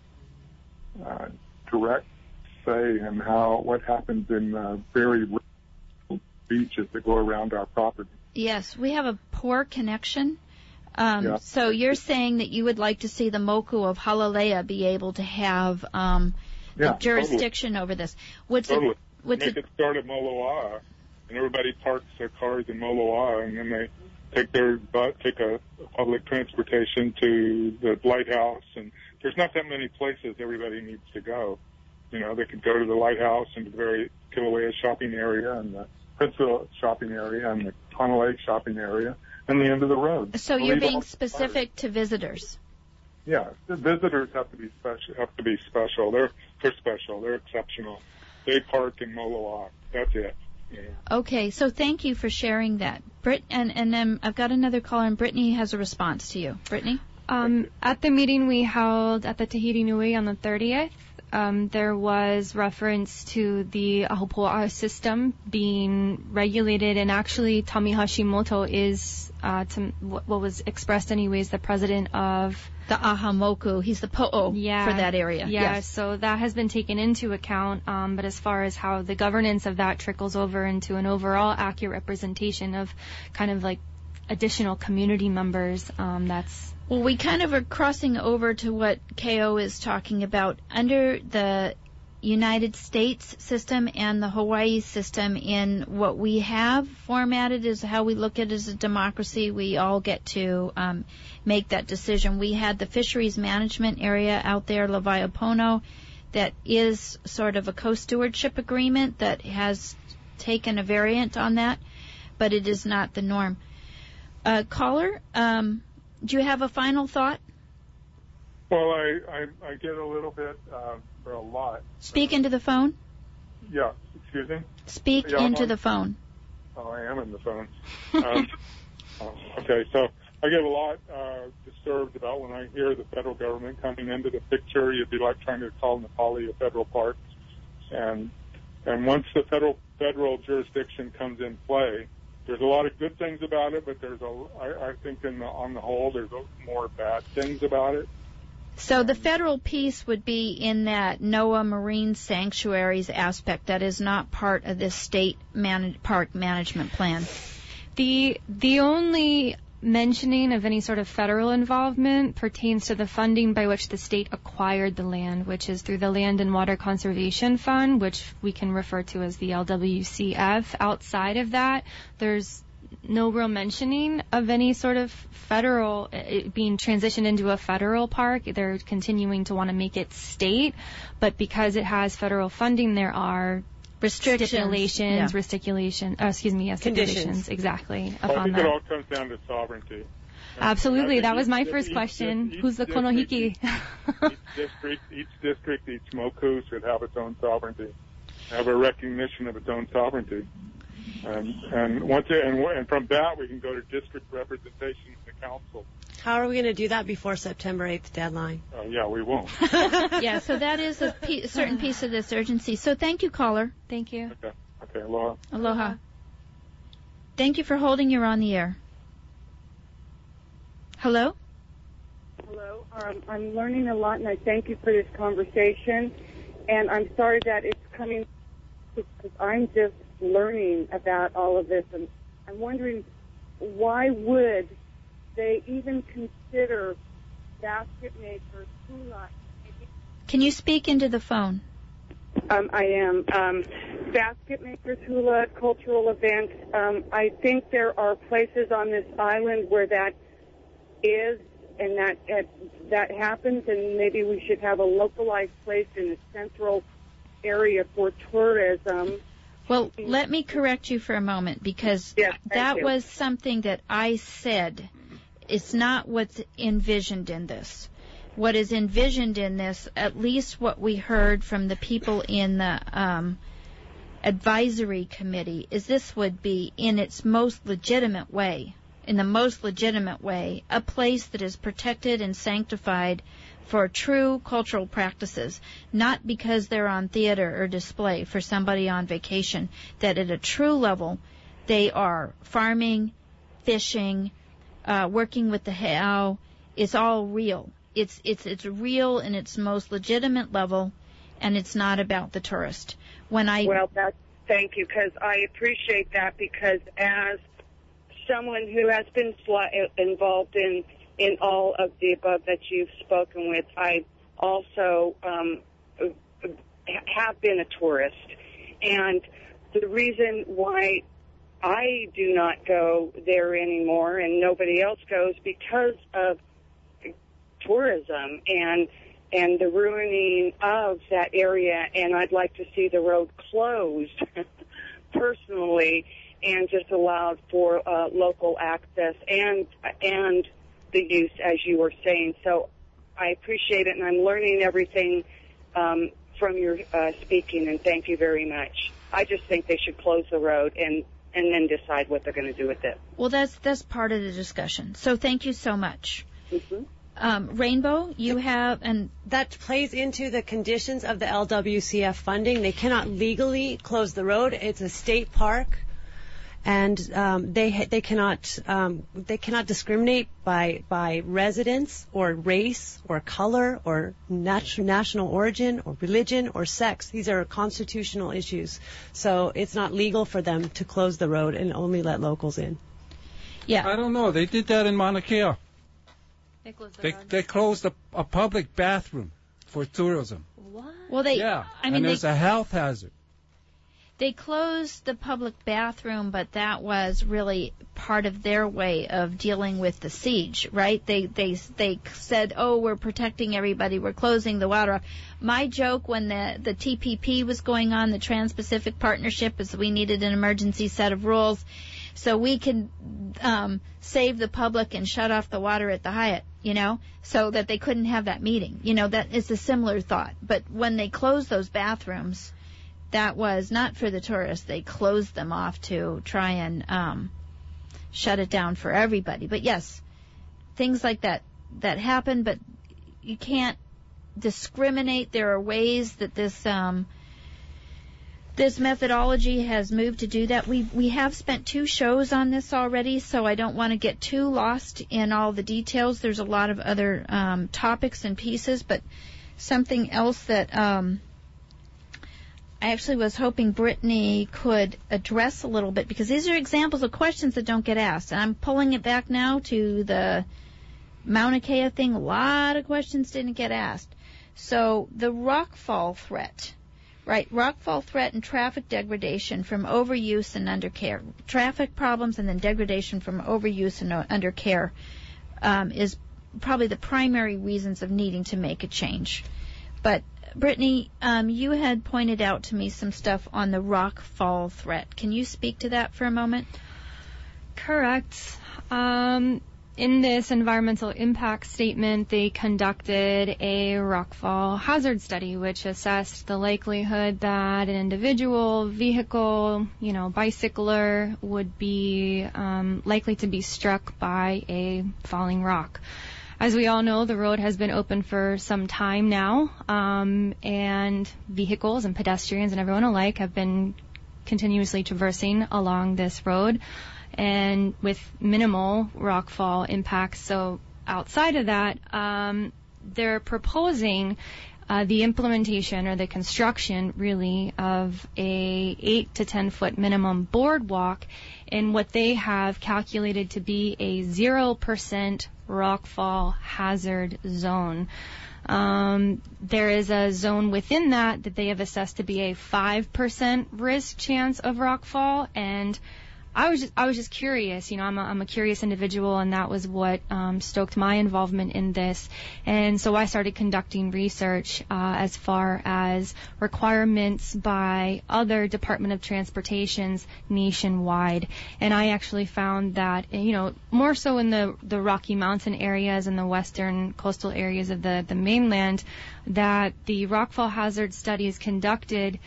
Speaker 9: direct say in what happens in very beaches that go around our property.
Speaker 1: Yes, we have a poor connection.
Speaker 9: Yeah.
Speaker 1: So you're saying that you would like to see the Moku of Halalea be able to have jurisdiction over this. What's
Speaker 9: make it start at Moloa'a, and everybody parks their cars in Moloa'a, and then they take a public transportation to the lighthouse. And there's not that many places everybody needs to go. You know, they could go to the lighthouse and the Kilauea shopping area and the Princeville shopping area and the Tunnel Lake shopping area and the end of the road.
Speaker 1: So you're being specific to visitors.
Speaker 9: Yeah, the visitors have to be special. They're special. They're exceptional. They park in Moloa'a. That's it. Yeah.
Speaker 1: Okay, so thank you for sharing that. And then I've got another caller, and Brittany has a response to you. Brittany?
Speaker 8: At the meeting we held at the Tahiti Nui on the 30th, there was reference to the Ahupua'a system being regulated, and actually Tami Hashimoto is, what was expressed anyways, the president of
Speaker 1: the Ahamoku. He's the po'o for that area.
Speaker 8: Yeah,
Speaker 1: yes.
Speaker 8: So that has been taken into account, but as far as how the governance of that trickles over into an overall accurate representation of kind of like additional community members, that's...
Speaker 1: Well, we kind of are crossing over to what KO is talking about. Under the United States system and the Hawaii system, in what we have formatted is how we look at it as a democracy. We all get to make that decision. We had the fisheries management area out there, Lawaiapono, that is sort of a co-stewardship agreement that has taken a variant on that, but it is not the norm. Caller, do you have a final thought?
Speaker 9: Well, I get a little bit for a lot.
Speaker 1: Speak into the phone.
Speaker 9: Yeah, excuse me?
Speaker 1: Speak into the phone.
Speaker 9: Oh, I am in the phone. Okay, so I get a lot disturbed about when I hear the federal government coming into the picture. It'd be like trying to call Nepali a federal park. And once the federal jurisdiction comes in play, there's a lot of good things about it, but I think on the whole, there's more bad things about it.
Speaker 1: So the federal piece would be in that NOAA Marine Sanctuaries aspect that is not part of this state park management plan.
Speaker 8: The only mentioning of any sort of federal involvement pertains to the funding by which the state acquired the land, which is through the Land and Water Conservation Fund, which we can refer to as the LWCF. Outside of that, there's no real mentioning of any sort of federal being transitioned into a federal park. They're continuing to want to make it state, but because it has federal funding, there are stipulations, conditions, exactly.
Speaker 9: I think it all comes down to sovereignty.
Speaker 8: Absolutely, that was my first question. Who's the Konohiki?
Speaker 9: Each district, each moku should have its own sovereignty, have a recognition of its own sovereignty, and from that we can go to district representation in the council.
Speaker 6: How are we going to do that before September 8th deadline?
Speaker 9: Yeah, we won't.
Speaker 1: Yeah, so that is a certain piece of this urgency. So thank you, caller.
Speaker 8: Thank you.
Speaker 9: Okay, aloha.
Speaker 1: Aloha. Thank you for holding. You're on the air. Hello?
Speaker 10: Hello. I'm learning a lot, and I thank you for this conversation. And I'm sorry that it's coming because I'm just learning about all of this. And I'm wondering, why would they even consider basket makers hula?
Speaker 1: Can you speak into the phone?
Speaker 10: I am. Basket makers hula, cultural events. I think there are places on this island where that is, and that happens, and maybe we should have a localized place in the central area for tourism.
Speaker 1: Well, let me correct you for a moment, because that was something that I said. It's not what's envisioned in this. What is envisioned in this, at least what we heard from the people in the advisory committee, is this would be in its most legitimate way, a place that is protected and sanctified for true cultural practices, not because they're on theater or display for somebody on vacation, that at a true level they are farming, fishing, working with the heiau. It's all real. It's real in its most legitimate level, and it's not about the tourist.
Speaker 10: Thank you, because I appreciate that, because as someone who has been involved in all of the above that you've spoken with, I also have been a tourist. And the reason why I do not go there anymore and nobody else goes because of tourism and the ruining of that area, and I'd like to see the road closed personally and just allowed for local access and the use, as you were saying. So I appreciate it, and I'm learning everything from your speaking, and thank you very much. I just think they should close the road and then decide what they're going to do with it.
Speaker 1: Well, that's part of the discussion. So thank you so much.
Speaker 10: Mm-hmm.
Speaker 1: Rainbow, you have, and
Speaker 6: that plays into the conditions of the LWCF funding. They cannot legally close the road. It's a state park, and they cannot discriminate by residence or race or color or national origin or religion or sex. These are constitutional issues. So it's not legal for them to close the road and only let locals in.
Speaker 1: Yeah.
Speaker 5: I don't know. They did that in Mauna Kea. They closed a public bathroom for tourism.
Speaker 6: What?
Speaker 1: Well,
Speaker 5: and there's a health hazard.
Speaker 1: They closed the public bathroom, but that was really part of their way of dealing with the siege, right? They said, "Oh, we're protecting everybody. We're closing the water." My joke when the TPP was going on, the Trans-Pacific Partnership, is we needed an emergency set of rules so we could save the public and shut off the water at the Hyatt, so that they couldn't have that meeting. That is a similar thought. But when they closed those bathrooms, that was not for the tourists. They closed them off to try and shut it down for everybody. But yes, things like that happen, but you can't discriminate. There are ways that this methodology has moved to do that. We have spent 2 shows on this already, so I don't want to get too lost in all the details. There's a lot of other topics and pieces, but something else that I actually was hoping Brittany could address a little bit, because these are examples of questions that don't get asked. And I'm pulling it back now to the Mauna Kea thing. A lot of questions didn't get asked. So the rockfall threat, right? Rockfall threat and traffic degradation from overuse and undercare. Traffic problems and then degradation from overuse and undercare is probably the primary reasons of needing to make a change. But Brittany, you had pointed out to me some stuff on the rockfall threat. Can you speak to that for a moment?
Speaker 8: Correct. In this environmental impact statement, they conducted a rockfall hazard study, which assessed the likelihood that an individual, vehicle, bicycler would be likely to be struck by a falling rock. As we all know, the road has been open for some time now, and vehicles and pedestrians and everyone alike have been continuously traversing along this road, and with minimal rockfall impacts. So outside of that, they're proposing the implementation or the construction, really, of a 8 to 10 foot minimum boardwalk in what they have calculated to be a 0% rockfall hazard zone. There is a zone within that they have assessed to be a 5% risk chance of rockfall, and I was just curious. I'm a curious individual, and that was what stoked my involvement in this. And so I started conducting research as far as requirements by other Department of Transportations nationwide. And I actually found that, more so in the Rocky Mountain areas and the western coastal areas of the mainland, that the rockfall hazard studies conducted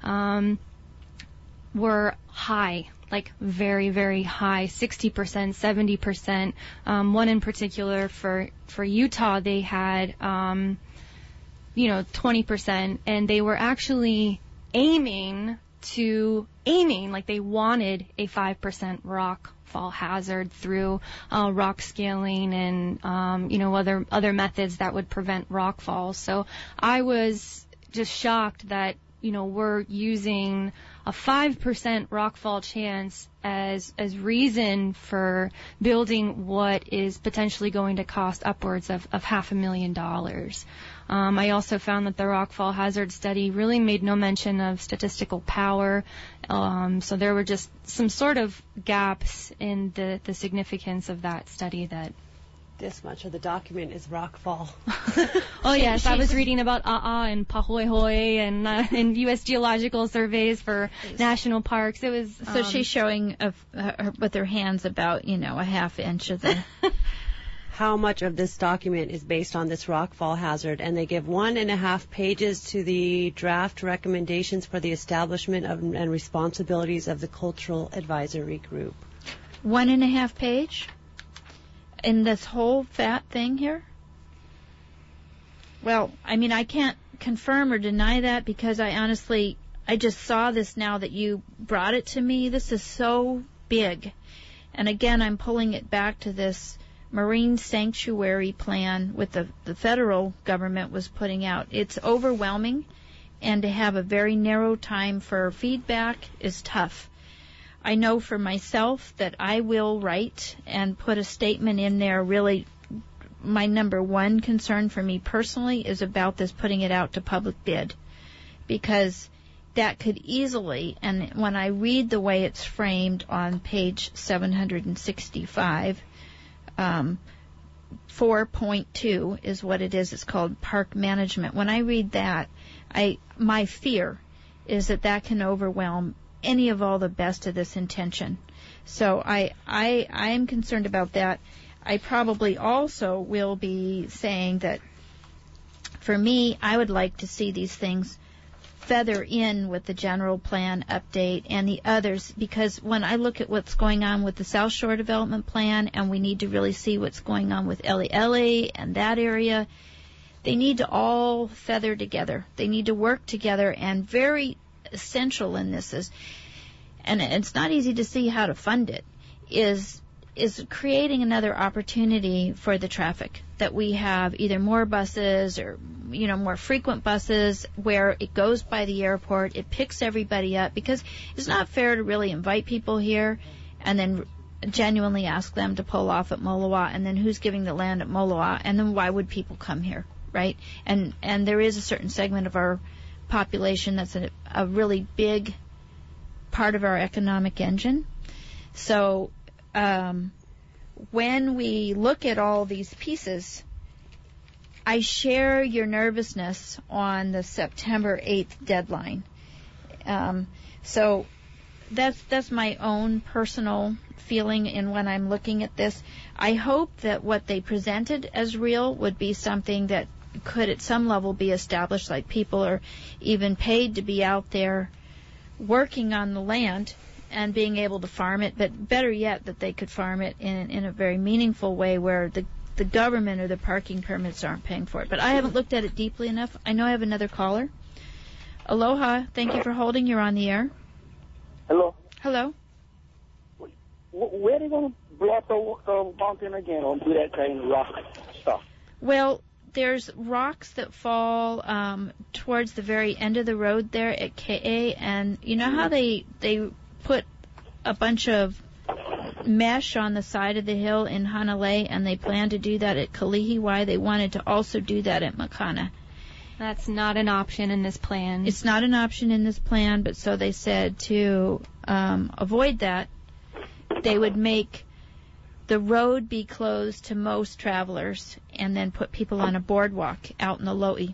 Speaker 8: were high. Like very, very high, 60%, 70%. One in particular for Utah, they had, 20%, and they were actually aiming, like they wanted a 5% rock fall hazard through rock scaling and, other methods that would prevent rock falls. So I was just shocked that, we're using a 5% rockfall chance as reason for building what is potentially going to cost upwards of $500,000. I also found that the rockfall hazard study really made no mention of statistical power. So there were just some sort of gaps in the significance of that study that...
Speaker 6: This much of the document is rockfall.
Speaker 8: Oh, yes. I was reading about and Pahoehoe and U.S. Geological Surveys for national parks. It was...
Speaker 1: So she's showing with her hands about, a half inch of the...
Speaker 6: How much of this document is based on this rockfall hazard? And they give 1.5 pages to the draft recommendations for the establishment of and responsibilities of the Cultural Advisory Group.
Speaker 1: 1.5 page? In this whole fat thing here? Well, I can't confirm or deny that because I just saw this now that you brought it to me. This is so big. And again, I'm pulling it back to this marine sanctuary plan with the federal government was putting out. It's overwhelming, and to have a very narrow time for feedback is tough. I know for myself that I will write and put a statement in there. Really, my number one concern for me personally is about this putting it out to public bid, because that could easily, and when I read the way it's framed on page 765, 4.2 is what it is. It's called park management. When I read that, my fear is that can overwhelm any of all the best of this intention. So I am concerned about that. I probably also will be saying that for me, I would like to see these things feather in with the general plan update and the others, because when I look at what's going on with the South Shore Development Plan, and we need to really see what's going on with Ele and that area, they need to all feather together. They need to work together, and very essential in this is, and it's not easy to see how to fund it, is creating another opportunity for the traffic, that we have either more buses or more frequent buses where it goes by the airport, it picks everybody up, because it's not fair to really invite people here and then genuinely ask them to pull off at Moloa, and then who's giving the land at Moloa, and then why would people come here, right? And there is a certain segment of our population that's a really big part of our economic engine. So when we look at all these pieces, I share your nervousness on the September 8th deadline. So that's my own personal feeling in when I'm looking at this. I hope that what they presented as real would be something that could at some level be established, like people are even paid to be out there working on the land and being able to farm it, but better yet, that they could farm it in a very meaningful way where the government or the parking permits aren't paying for it. But I haven't looked at it deeply enough. I know I have another caller. Aloha. Thank you for holding. You're on the air.
Speaker 11: Hello.
Speaker 1: Hello.
Speaker 11: Where are they going to blow up the mountain again or do that kind of rock stuff?
Speaker 1: Well, there's rocks that fall towards the very end of the road there at KA, and you know how they put a bunch of mesh on the side of the hill in Hanalei, and they plan to do that at Kalihiwai. They wanted to also do that at Makana.
Speaker 8: That's not an option in this plan.
Speaker 1: It's not an option in this plan, but so they said to avoid that, they would make the road be closed to most travelers and then put people on a boardwalk out in the Lo'i.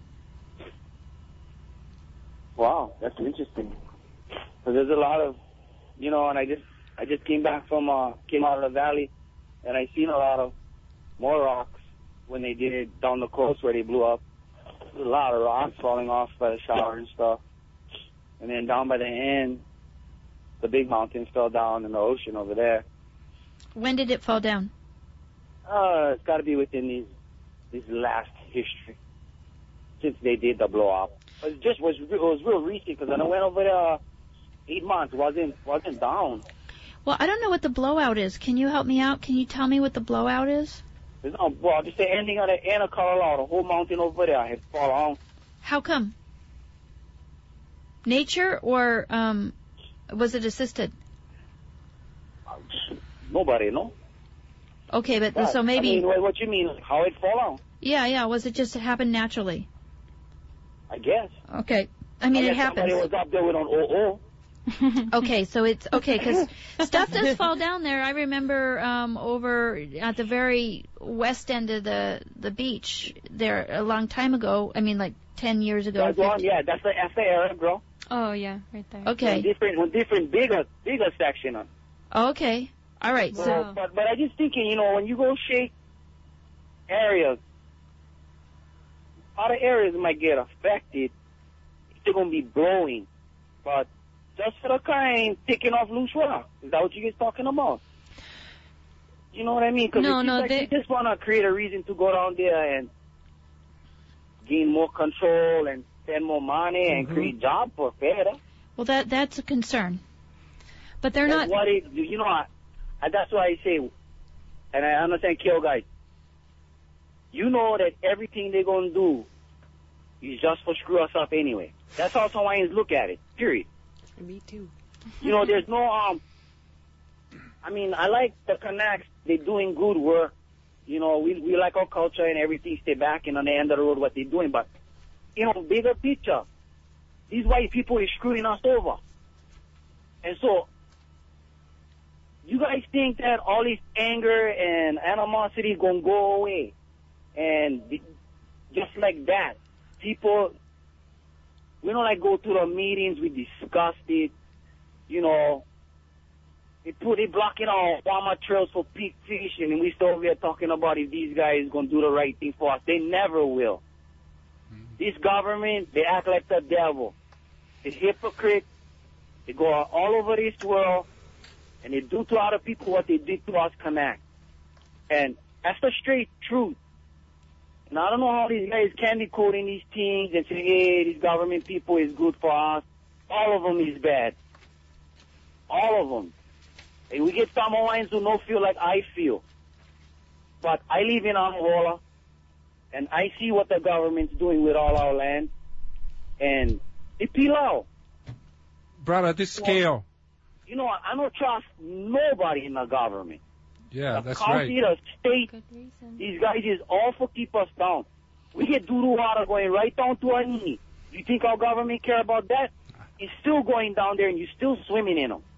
Speaker 11: Wow, that's interesting. So there's a lot of, and I just came back came out of the valley, and I seen a lot of more rocks when they did it down the coast where they blew up. There's a lot of rocks falling off by the shower and stuff. And then down by the end, the big mountains fell down in the ocean over there.
Speaker 1: When did it fall down?
Speaker 11: It's got to be within these last history since they did the blow up. It was real recent because I went over there 8 months. Wasn't down.
Speaker 1: Well, I don't know what the blowout is. Can you help me out? Can you tell me what the blowout is?
Speaker 11: Well, just the ending of the end of Colorado, the whole mountain over there had fallen.
Speaker 1: How come? Nature or was it assisted?
Speaker 11: Nobody, no.
Speaker 1: Okay, but so maybe...
Speaker 11: what you mean? How it fall out?
Speaker 1: Yeah. Was it just happened naturally?
Speaker 11: I guess.
Speaker 1: Okay. I mean, it happens.
Speaker 11: Somebody was up there with an OO.
Speaker 1: Okay, so it's okay because stuff does fall down there. I remember over at the very west end of the beach there a long time ago. I mean, like 10 years ago.
Speaker 11: That's one, yeah, that's the area, bro.
Speaker 8: Oh yeah, right there.
Speaker 1: Okay.
Speaker 11: Different bigger section.
Speaker 1: Okay. All right. So,
Speaker 11: but I just thinking, you know, when you go shake areas, other areas might get affected. It's still gonna be blowing, but just for the kind taking off loose rock. Is that what you guys talking about? You know what I mean? Because they just want to create a reason to go down there and gain more control and spend more money and create jobs for FEDA.
Speaker 1: Well, that's a concern.
Speaker 8: But they're not.
Speaker 11: You know, that's why I say, and I understand, Kill guys. You know that everything they're gonna do is just for screw us up anyway. That's how Hawaiians look at it. Period.
Speaker 6: Me too.
Speaker 11: You know, there's no I mean, I like the Kanaks. They're doing good work. You know, we like our culture and everything. Stay back and on the end of the road what they're doing. But, you know, bigger picture, these white people is screwing us over. And so, you guys think that all this anger and animosity is going to go away. And just like that, people, we don't like go to the meetings, we discuss it, you know. They blocking our farmer trails for peak fishing, and we still over here talking about if these guys going to do the right thing for us. They never will. This government, they act like the devil. They're hypocrite. They go all over this world, and they do to other people what they did to us Kanak. And that's the straight truth. And I don't know how these guys candy coating these things and saying, hey, these government people is good for us. All of them is bad. All of them. And we get some Hawaiians who don't feel like I feel. But I live in Angola, and I see what the government's doing with all our land. And it's pilau.
Speaker 5: Brother, this scale.
Speaker 11: You know, I don't trust nobody in the government.
Speaker 5: Yeah,
Speaker 11: the
Speaker 5: that's
Speaker 11: county,
Speaker 5: right.
Speaker 11: The state, these guys is all for keep us down. We get doo-doo water going right down to our knee. Do you think our government care about that? It's still going down there, and you're still swimming in them.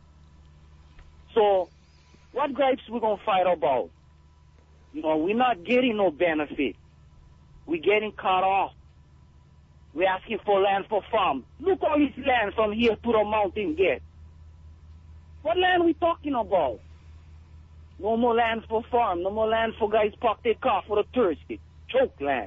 Speaker 11: So, what gripes we going to fight about? You know, we're not getting no benefit. We're getting cut off. We're asking for land for farm. Look all this land from here to the mountain get. What land we talking about? No more land for farm. No more land for guys park their car for the thirsty. Choke land.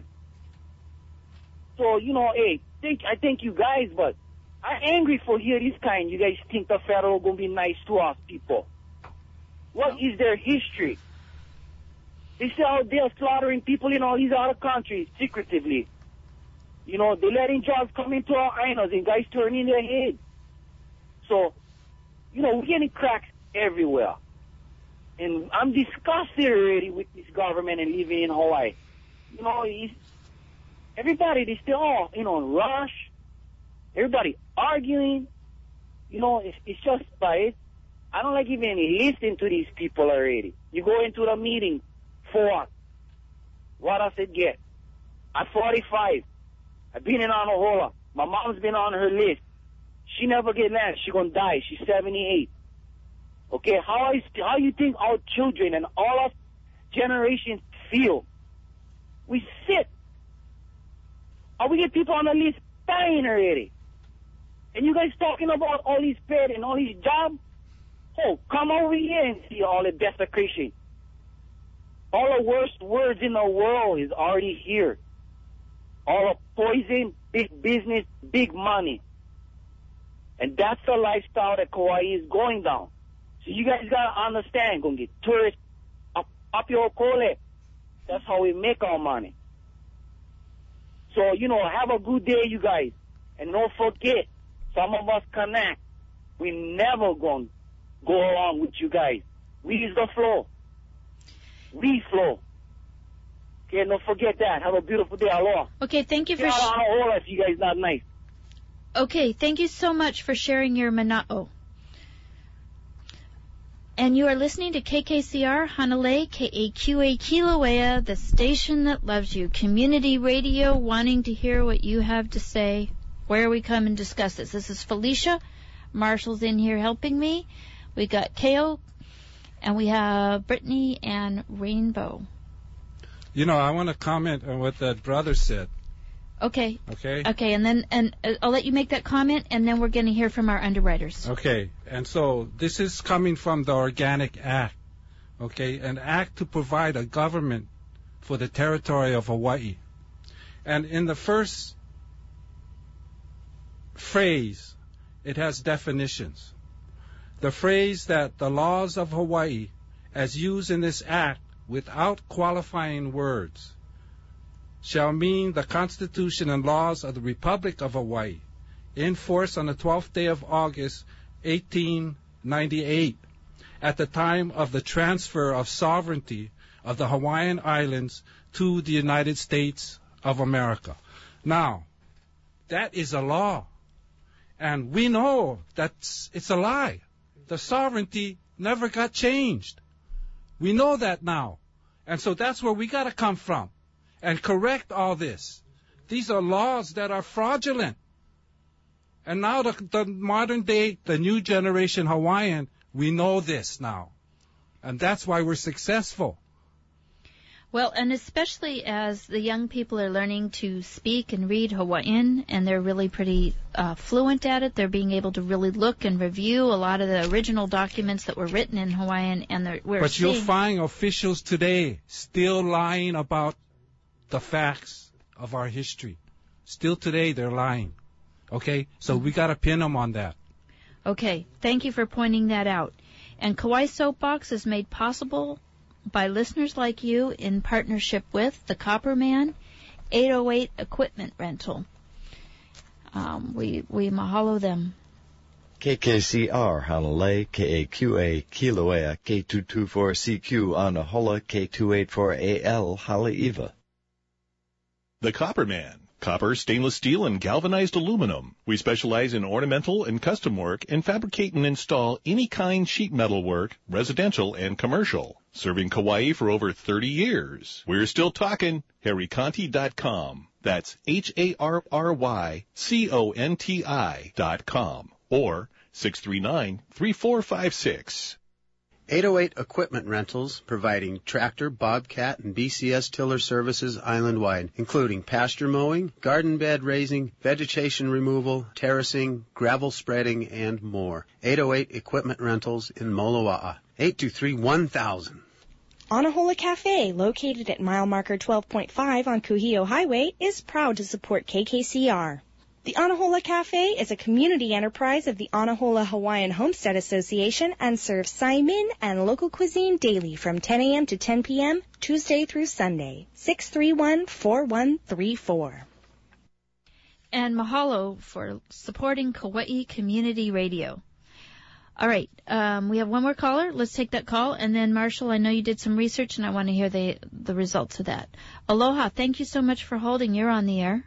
Speaker 11: So, you know, hey, I thank you guys, but I'm angry for here this kind. You guys think the federal going to be nice to us people. What is their history? They say out there slaughtering people in all these other countries secretively. You know, they letting jobs come into our islands and guys turning their heads. So, you know, we're getting cracks everywhere. And I'm disgusted already with this government and living in Hawaii. You know, everybody, they still all, you know, rush. Everybody arguing. You know, it's just by it. I don't like even listening to these people already. You go into the meeting for what? What does it get? At 45, I've been in Anahola. My mom's been on her list. She never get land. She gonna die. She's 78. Okay, how you think our children and all of generations feel? We sit. Or we get people on the list dying already. And you guys talking about all these paid and all these jobs? Oh, come over here and see all the desecration. All the worst words in the world is already here. All the poison, big business, big money. And that's the lifestyle that Kauai is going down. So you guys gotta understand, gonna get tourists up your kole. That's how we make our money. So, you know, have a good day, you guys. And don't forget, some of us connect. We never gonna go along with you guys. We is the flow. We flow. Okay, don't forget that. Have a beautiful day. Aloha.
Speaker 1: Okay, thank you for
Speaker 11: if you guys not nice.
Speaker 1: Okay, thank you so much for sharing your mana'o. And you are listening to KKCR Hanalei, KAQA Kilauea, the station that loves you. Community radio, wanting to hear what you have to say, where we come and discuss this. This is Felicia. Marshall's in here helping me. We got Keo, and we have Brittany and Rainbow.
Speaker 5: You know, I want to comment on what that brother said.
Speaker 1: Okay.
Speaker 5: Okay.
Speaker 1: Okay, and I'll let you make that comment, and then we're going to hear from our underwriters.
Speaker 5: Okay, and so this is coming from the Organic Act. Okay, an act to provide a government for the territory of Hawaii. And in the first phrase, it has definitions. The phrase that the laws of Hawaii, as used in this act without qualifying words, shall mean the Constitution and laws of the Republic of Hawaii, in force on the 12th day of August, 1898, at the time of the transfer of sovereignty of the Hawaiian Islands to the United States of America. Now, that is a law, and we know that it's a lie. The sovereignty never got changed. We know that now, and so that's where we got to come from and correct all this. These are laws that are fraudulent. And now the modern day, the new generation Hawaiian, we know this now. And that's why we're successful.
Speaker 1: Well, and especially as the young people are learning to speak and read Hawaiian, and they're really pretty fluent at it, they're being able to really look and review a lot of the original documents that were written in Hawaiian, and
Speaker 5: But you'll find officials today still lying about the facts of our history. Still today, they're lying. Okay? So we got to pin them on that.
Speaker 1: Okay. Thank you for pointing that out. And Kauai Soapbox is made possible by listeners like you in partnership with the Copper Man, 808 Equipment Rental. We mahalo them.
Speaker 2: KKCR Hanalei, KAQA Kilauea, K224CQ Anahola, K284AL Haleiwa.
Speaker 12: The Copper Man. Copper, stainless steel, and galvanized aluminum. We specialize in ornamental and custom work and fabricate and install any kind sheet metal work, residential and commercial. Serving Kauai for over 30 years. We're still talking. HarryConti.com. That's HarryConti.com. Or 639-3456.
Speaker 13: 808 Equipment Rentals, providing tractor, bobcat, and BCS tiller services island-wide, including pasture mowing, garden bed raising, vegetation removal, terracing, gravel spreading, and more. 808 Equipment Rentals in Moloa'a. 823-1000.
Speaker 14: Anahola Cafe, located at mile marker 12.5 on Kuhio Highway, is proud to support KKCR. The Anahola Cafe is a community enterprise of the Anahola Hawaiian Homestead Association and serves Saimin and local cuisine daily from 10 a.m. to 10 p.m., Tuesday through Sunday. 631-4134.
Speaker 1: And mahalo for supporting Kauai Community Radio. All right, we have one more caller. Let's take that call. And then, Marshall, I know you did some research, and I want to hear the results of that. Aloha, thank you so much for holding. You're on the air.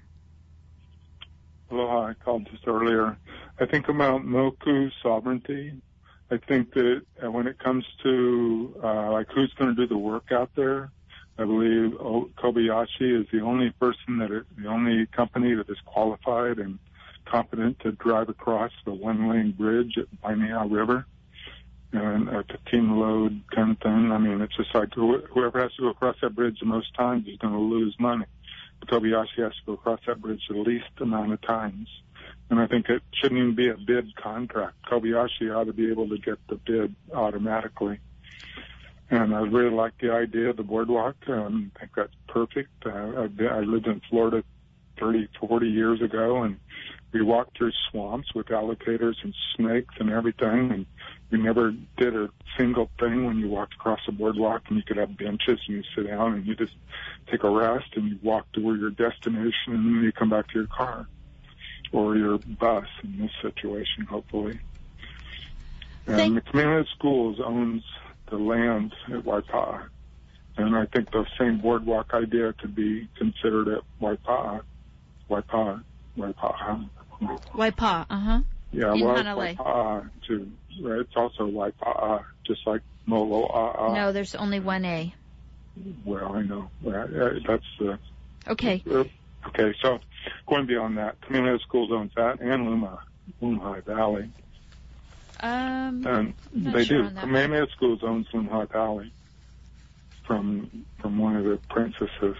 Speaker 9: Aloha, I called just earlier. I think about Moku sovereignty. I think that when it comes to like who's going to do the work out there, I believe Kobayashi is the only the only company that is qualified and competent to drive across the one-lane bridge at Waimea River, and a 15-load kind of thing. I mean, it's just like whoever has to go across that bridge the most times is going to lose money. Kobayashi has to go across that bridge the least amount of times. And I think it shouldn't even be a bid contract. Kobayashi ought to be able to get the bid automatically. And I really like the idea of the boardwalk. I think that's perfect. I lived in Florida 30, 40 years ago, and we walked through swamps with alligators and snakes and everything, and we never did a single thing when you walked across the boardwalk, and you could have benches and you sit down and you just take a rest and you walk to where your destination and then you come back to your car or your bus in this situation, hopefully. And McMahon Schools owns the land at Waipa'a, and I think the same boardwalk idea could be considered at Waipa'a.
Speaker 1: Waipa'a, uh-huh.
Speaker 9: Yeah,
Speaker 1: in
Speaker 9: well,
Speaker 1: Hanalei.
Speaker 9: Waipa'a to It's also Waipa'a, just like Moloa'a.
Speaker 1: No, there's only one A.
Speaker 9: Well, I know. That's
Speaker 1: okay.
Speaker 9: Okay, so going beyond that, Kamehameha Schools owns that and Lumhi Valley. And they do. Kamehameha Schools owns Lumhi Valley from one of the princesses.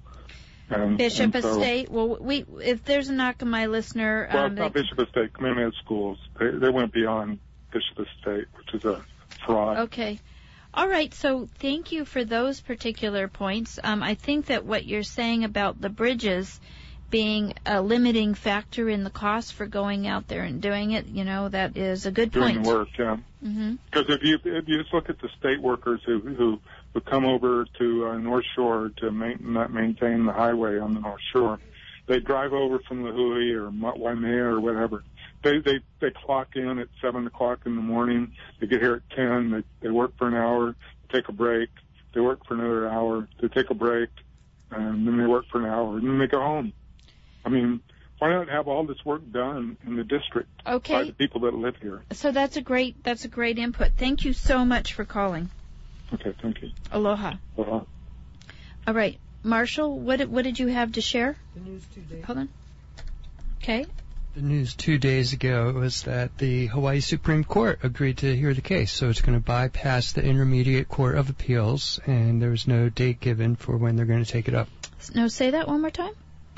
Speaker 1: Bishop Estate. Well, if there's a Akamai listener,
Speaker 9: well, it's not Bishop Estate. Kamehameha Schools. They went beyond Bishop Estate, which is a fraud.
Speaker 1: Okay. All right. So thank you for those particular points. I think that what you're saying about the bridges being a limiting factor in the cost for going out there and doing it, that is a good point.
Speaker 9: Doing the work, yeah. Because if you just look at the state workers who come over to North Shore to maintain the highway on the North Shore, they drive over from Lihue or Waimea or whatever. They clock in at 7 o'clock in the morning. They get here at 10. They work for an hour, take a break. They work for another hour. They take a break, and then they work for an hour, and then they go home. I mean, why not have all this work done in the district by the people that live here?
Speaker 1: So that's a great input. Thank you so much for calling.
Speaker 9: Okay, thank you.
Speaker 1: Aloha.
Speaker 9: Aloha.
Speaker 1: All right, Marshall, what did you have to share?
Speaker 7: The news 2 days.
Speaker 1: Hold on. Okay.
Speaker 7: The news 2 days ago was that the Hawaii Supreme Court agreed to hear the case, so it's going to bypass the Intermediate Court of Appeals, and there was no date given for when they're going to take it up.
Speaker 1: No, say that one more time.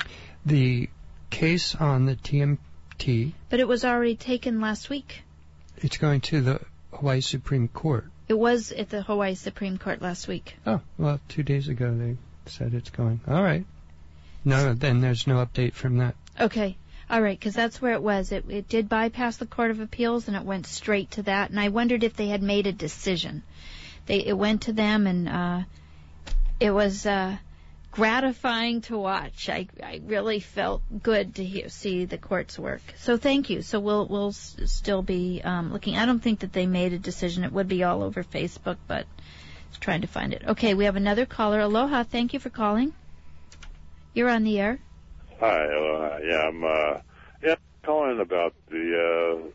Speaker 7: The case on the TMT...
Speaker 1: But it was already taken last week.
Speaker 7: It's going to the Hawaii Supreme Court.
Speaker 1: It was at the Hawaii Supreme Court last week.
Speaker 7: Oh, well, 2 days ago they said it's going. All right. No, then there's no update from that.
Speaker 1: Okay. All right, because that's where it was. It did bypass the Court of Appeals, and it went straight to that. And I wondered if they had made a decision. It went to them, and it was... gratifying to watch. I really felt good to see the court's work. So thank you. So we'll still be looking. I don't think that they made a decision. It would be all over Facebook, but trying to find it. Okay, we have another caller. Aloha. Thank you for calling. You're on the air.
Speaker 15: Hi. Aloha. Yeah, I'm calling about the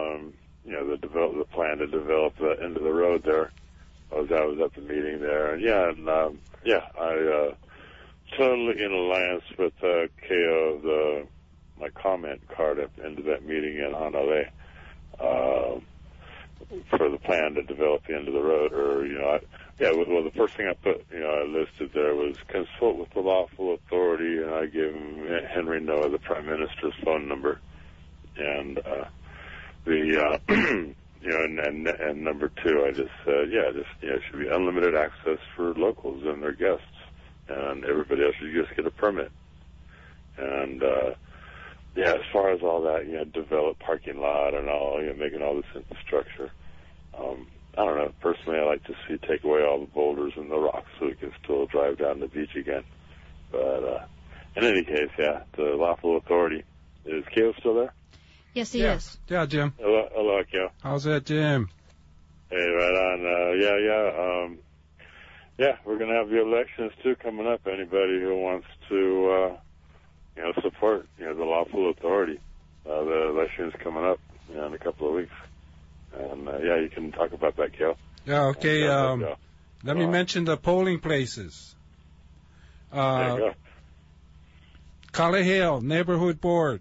Speaker 15: the plan to develop the end of the road there. I was at the meeting there, and I totally in alliance with KO, my comment card at the end of that meeting in Hanalei, for the plan to develop the end of the road. Well, the first thing I put, I listed there was consult with the lawful authority, and I gave Henry Noah, the Prime Minister's phone number, and and number two, I just said, it should be unlimited access for locals and their guests. And everybody else should just get a permit. And, as far as all that, develop parking lot and all, making all this infrastructure. I don't know. Personally, I like to take away all the boulders and the rocks so we can still drive down the beach again. But, in any case, the lawful authority. Is Keo still there?
Speaker 1: Yes, he is.
Speaker 5: Yeah, Jim.
Speaker 15: Hello, Keo.
Speaker 5: How's that, Jim?
Speaker 15: Hey, right on. We're going to have the elections, too, coming up. Anybody who wants to, support, the lawful authority. The election's coming up in a couple of weeks. And, you can talk about that, Kel.
Speaker 5: Yeah, okay. Let me mention the polling places.
Speaker 15: There you go.
Speaker 5: Kaleheo Neighborhood Board.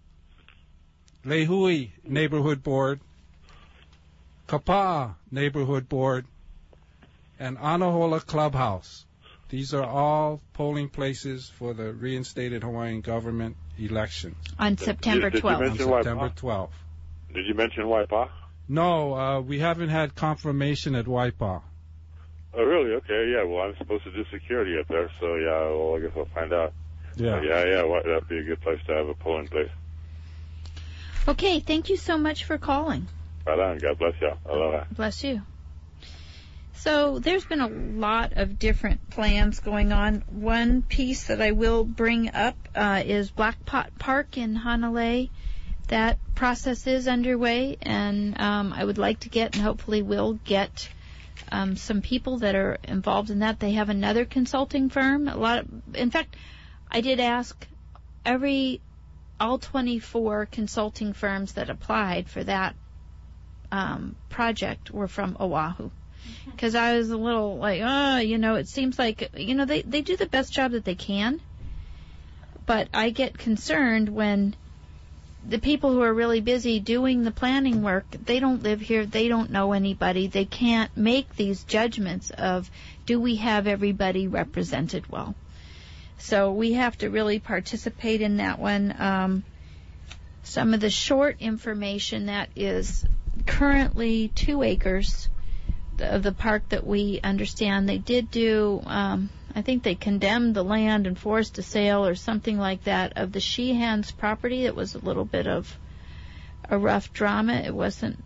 Speaker 5: Lehue Neighborhood Board. Kapa'a Neighborhood Board. And Anahola Clubhouse. These are all polling places for the reinstated Hawaiian government elections.
Speaker 1: On September 12th.
Speaker 15: Did you mention
Speaker 5: September 12th.
Speaker 15: Did you mention Waipa'a?
Speaker 5: No, we haven't had confirmation at Waipa'a.
Speaker 15: Oh, really? Okay, well, I'm supposed to do security up there, so, I guess I'll find out.
Speaker 5: Yeah.
Speaker 15: That'd be a good place to have a polling place.
Speaker 1: Okay, thank you so much for calling.
Speaker 15: Right on. God bless you. Aloha.
Speaker 1: Bless you. So there's been a lot of different plans going on. One piece that I will bring up is Black Pot Park in Hanalei. That process is underway, and I would like to get, and hopefully will get, some people that are involved in that. They have another consulting firm. In fact, I did ask all 24 consulting firms that applied for that project were from Oahu. Because I was a little like, it seems like, they do the best job that they can. But I get concerned when the people who are really busy doing the planning work, they don't live here, they don't know anybody, they can't make these judgments of, do we have everybody represented well? So we have to really participate in that one. Some of the short information that is currently 2 acres of the park that we understand, they did do, I think they condemned the land and forced a sale or something like that of the Sheehan's property. It was a little bit of a rough drama. It wasn't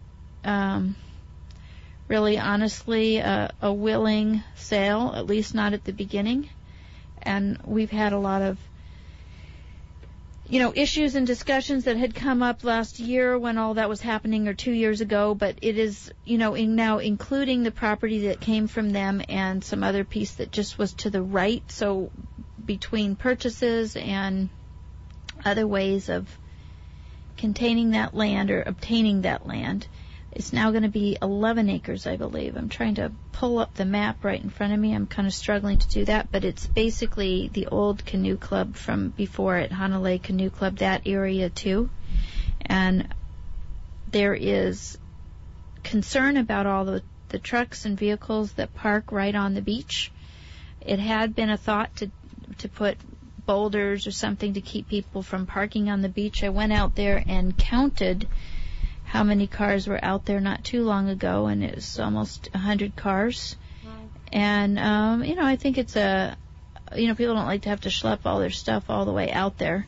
Speaker 1: really, honestly, a willing sale, at least not at the beginning. And we've had a lot of, issues and discussions that had come up last year when all that was happening, or 2 years ago, but it is, now including the property that came from them and some other piece that just was to the right. So between purchases and other ways of containing that land or obtaining that land, it's now going to be 11 acres, I believe. I'm trying to pull up the map right in front of me. I'm kind of struggling to do that, but it's basically the old canoe club from before at Hanalei Canoe Club, that area too. And there is concern about all the trucks and vehicles that park right on the beach. It had been a thought to put boulders or something to keep people from parking on the beach. I went out there and counted how many cars were out there not too long ago, and it was almost 100 cars. Wow. And, I think it's people don't like to have to schlep all their stuff all the way out there.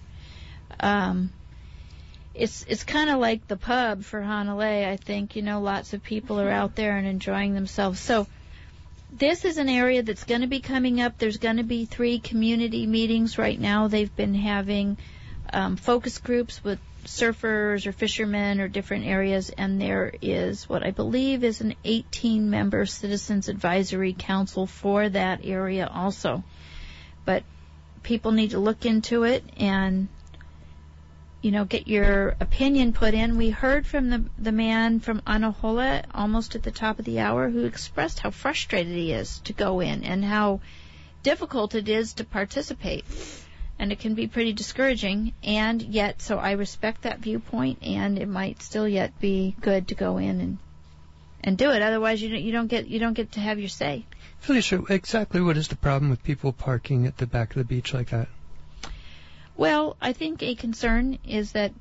Speaker 1: It's kind of like the pub for Hanalei, I think. Lots of people are out there and enjoying themselves. So this is an area that's going to be coming up. There's going to be 3 community meetings right now. They've been having focus groups with surfers or fishermen or different areas, and there is what I believe is an 18-member Citizens Advisory Council for that area also. But people need to look into it and, get your opinion put in. We heard from the man from Anahola almost at the top of the hour who expressed how frustrated he is to go in and how difficult it is to participate. And it can be pretty discouraging, and yet, so I respect that viewpoint, and it might still yet be good to go in and do it. Otherwise, you don't get to have your say.
Speaker 7: Felicia, exactly what is the problem with people parking at the back of the beach like that?
Speaker 1: Well, I think a concern is that,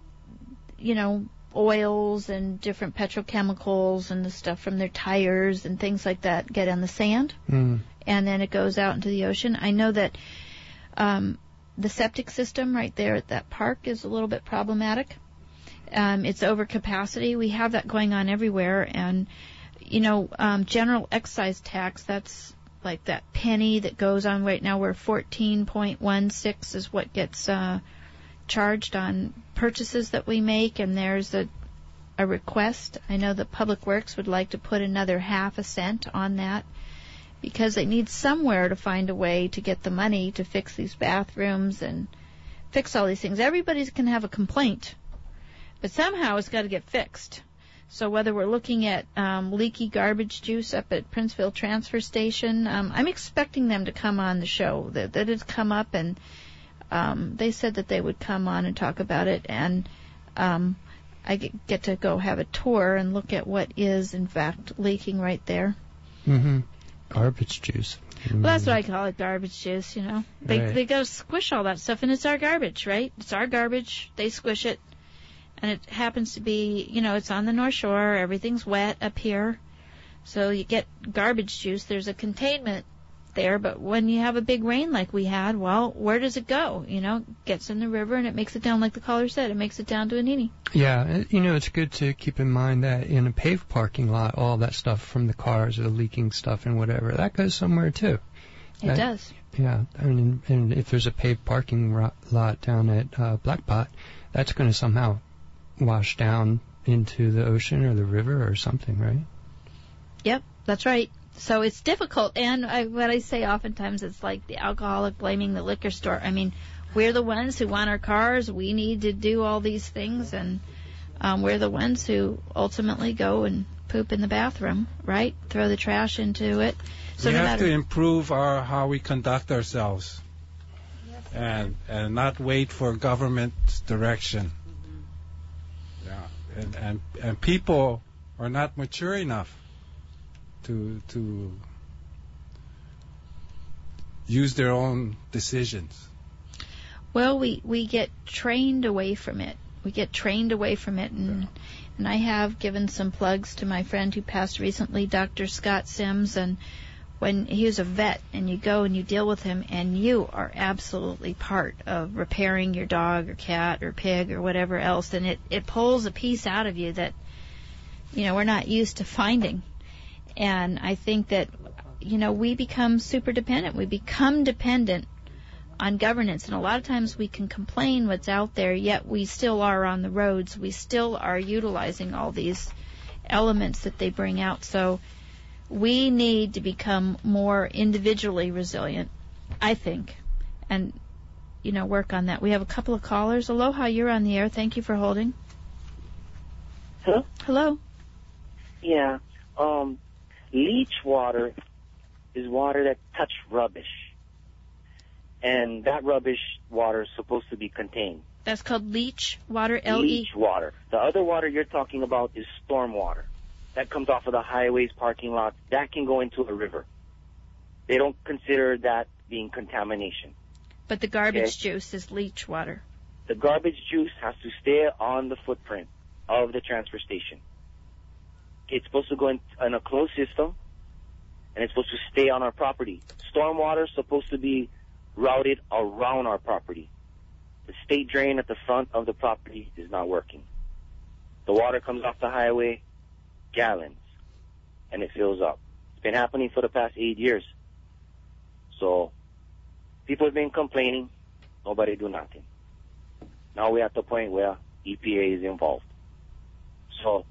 Speaker 1: oils and different petrochemicals and the stuff from their tires and things like that get on the sand, and then it goes out into the ocean. I know that the septic system right there at that park is a little bit problematic. It's over capacity. We have that going on everywhere. And, general excise tax, that's like that penny that goes on right now where 14.16 is what gets charged on purchases that we make. And there's a request. I know that Public Works would like to put another 0.5 cent on that, because they need somewhere to find a way to get the money to fix these bathrooms and fix all these things. Everybody's can have a complaint, but somehow it's got to get fixed. So whether we're looking at leaky garbage juice up at Princeville Transfer Station, I'm expecting them to come on the show. That it's come up, and they said that they would come on and talk about it, and I get to go have a tour and look at what is, in fact, leaking right there.
Speaker 7: Mm-hmm. Garbage juice.
Speaker 1: Well, that's what I call it, garbage juice, They go squish all that stuff, and it's our garbage, right? It's our garbage. They squish it, and it happens to be, it's on the North Shore. Everything's wet up here, so you get garbage juice. There's a containment there, but when you have a big rain like we had, well, where does it go? Gets in the river, and it makes it down, like the caller said, it makes it down to Anini.
Speaker 7: Yeah, it's good to keep in mind that in a paved parking lot, all that stuff from the cars, or the leaking stuff and whatever, that goes somewhere too.
Speaker 1: It does.
Speaker 7: Yeah, and if there's a paved parking lot down at Blackpot, that's going to somehow wash down into the ocean or the river or something, right?
Speaker 1: Yep, that's right. So it's difficult, and what I say oftentimes, it's like the alcoholic blaming the liquor store. I mean, we're the ones who want our cars. We need to do all these things, and we're the ones who ultimately go and poop in the bathroom, right? Throw the trash into it. So
Speaker 5: we
Speaker 1: no
Speaker 5: have
Speaker 1: matter,
Speaker 5: to improve how we conduct ourselves, and not wait for government's direction. Yeah, and people are not mature enough to use their own decisions.
Speaker 1: Well, we get trained away from it. And I have given some plugs to my friend who passed recently, Dr. Scott Sims, and when he was a vet, and you go and you deal with him, and you are absolutely part of repairing your dog or cat or pig or whatever else, and it pulls a piece out of you that, we're not used to finding. And I think that, we become super dependent. We become dependent on governance, and a lot of times we can complain what's out there, yet we still are on the roads. We still are utilizing all these elements that they bring out. So we need to become more individually resilient, I think, and, work on that. We have a couple of callers. Aloha, you're on the air. Thank you for holding.
Speaker 16: Hello?
Speaker 1: Hello.
Speaker 16: Yeah. Leach water is water that touch rubbish. And that rubbish water is supposed to be contained.
Speaker 1: That's called leach water, L-E?
Speaker 16: Leach water. The other water you're talking about is storm water. That comes off of the highways, parking lots. That can go into a river. They don't consider that being contamination.
Speaker 1: But the garbage juice is leach water.
Speaker 16: The garbage juice has to stay on the footprint of the transfer station. It's supposed to go in a closed system, and it's supposed to stay on our property. Stormwater is supposed to be routed around our property. The state drain at the front of the property is not working. The water comes off the highway, gallons, and it fills up. It's been happening for the past 8 years. So people have been complaining, nobody do nothing. Now we're at the point where EPA is involved. So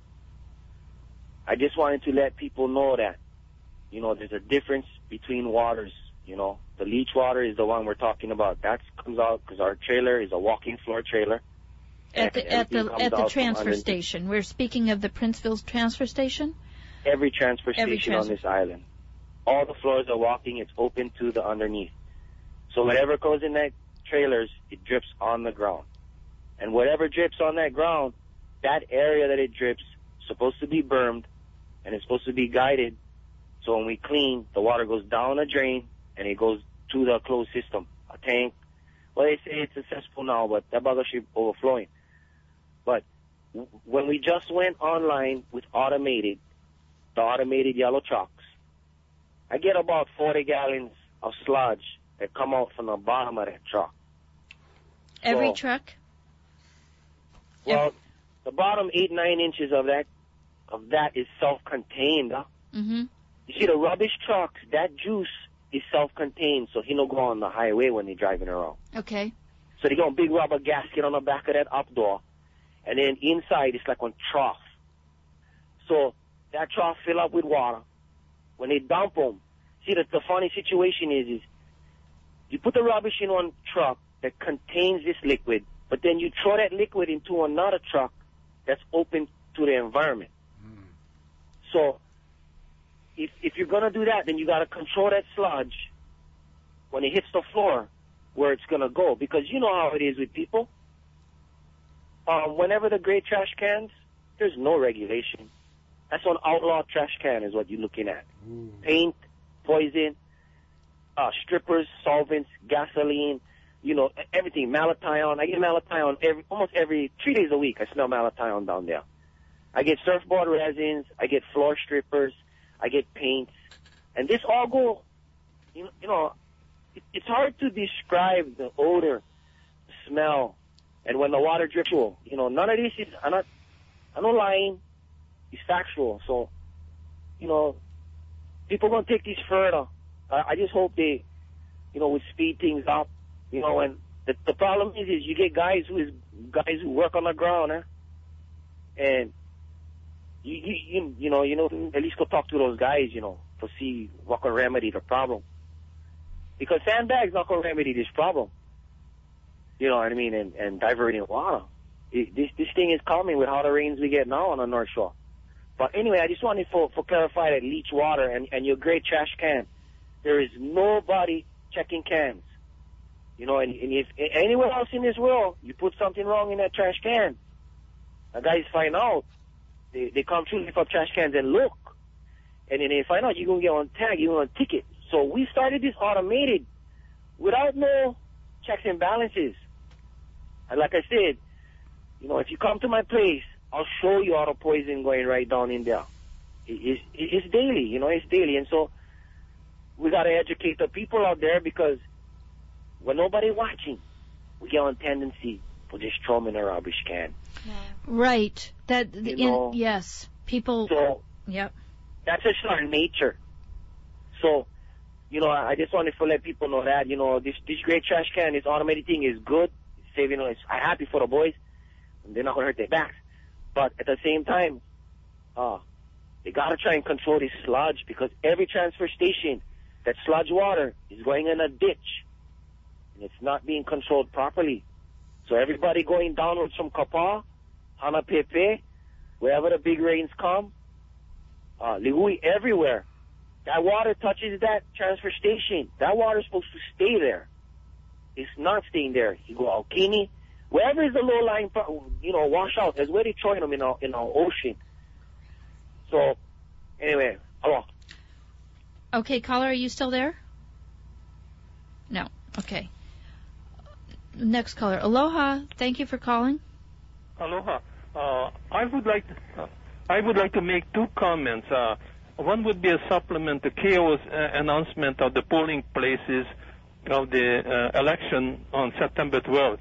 Speaker 16: I just wanted to let people know that, there's a difference between waters. The leach water is the one we're talking about. That comes out because our trailer is a walking floor trailer.
Speaker 1: At the transfer station. We're speaking of the Princeville transfer station?
Speaker 16: Every transfer station on this island. All the floors are walking. It's open to the underneath. So whatever goes in that trailers, it drips on the ground. And whatever drips on that ground, that area that it drips is supposed to be bermed, and it's supposed to be guided. So when we clean, the water goes down a drain, and it goes to the closed system, a tank. Well, they say it's a cesspool now, but that bugger should overflowing. But when we just went online with the automated yellow trucks, I get about 40 gallons of sludge that come out from the bottom of that truck.
Speaker 1: Every truck?
Speaker 16: Well, the bottom 8-9 inches of that is self-contained.
Speaker 1: Mm-hmm.
Speaker 16: You see, the rubbish trucks, that juice is self-contained, so he don't go on the highway when they're driving around.
Speaker 1: Okay.
Speaker 16: So they got a big rubber gasket on the back of that up door, and then inside it's like one trough. So that trough fill up with water. When they dump them, see, the funny situation is you put the rubbish in one truck that contains this liquid, but then you throw that liquid into another truck that's open to the environment. So if you're going to do that, then you got to control that sludge when it hits the floor where it's going to go. Because you know how it is with people. Whenever the gray trash cans, there's no regulation. That's an outlaw trash can is what you're looking at. Paint, poison, strippers, solvents, gasoline, everything, malathion. I get malathion almost every 3 days a week. I smell malathion down there. I get surfboard resins. I get floor strippers. I get paints. And this all go, it's hard to describe the odor, the smell, and when the water drips. None of this is, I'm not lying. It's factual. So, people going to take this further. I just hope they, would speed things up. And the problem is you get guys who work on the ground, and you at least go talk to those guys, to see what can remedy the problem. Because sandbags not going to remedy this problem. You know what I mean? And diverting water. This thing is coming with how the rains we get now on the North Shore. But anyway, I just wanted for clarify that leach water and your great trash can, there is nobody checking cans. You know, and if anywhere else in this world, you put something wrong in that trash can, the guys find out. They come through, lift up trash cans and look. And then they find out you're going to get on tag, you're going to ticket. So we started this automated without no checks and balances. And like I said, you know, if you come to my place, I'll show you all the poison going right down in there. It's daily, you know, it's daily. And so we got to educate the people out there because when nobody watching, we get on tendency for just throw them in a rubbish can.
Speaker 1: Right. Yes. People.
Speaker 16: So,
Speaker 1: yep.
Speaker 16: That's just our nature. So, you know, I just wanted to let people know that, you know, this great trash can, this automated thing is good. It's saving, you know, I'm happy for the boys. And they're not going to hurt their backs. But at the same time, they got to try and control this sludge because every transfer station, that sludge water is going in a ditch. And it's not being controlled properly. So everybody going downwards from Kapaa, Hanapepe, wherever the big rains come, Lihui, everywhere, that water touches that transfer station. That water is supposed to stay there. It's not staying there. You go Aokini, wherever is the low-lying, you know, washout, that's where they're throwing them in our ocean. So, anyway, hello.
Speaker 1: Okay, caller, are you still there? No. Okay. Next caller. Aloha. Thank you for calling.
Speaker 17: Aloha. I would like to make two comments. One would be a supplement to KO's announcement of the polling places of the election on September 12th.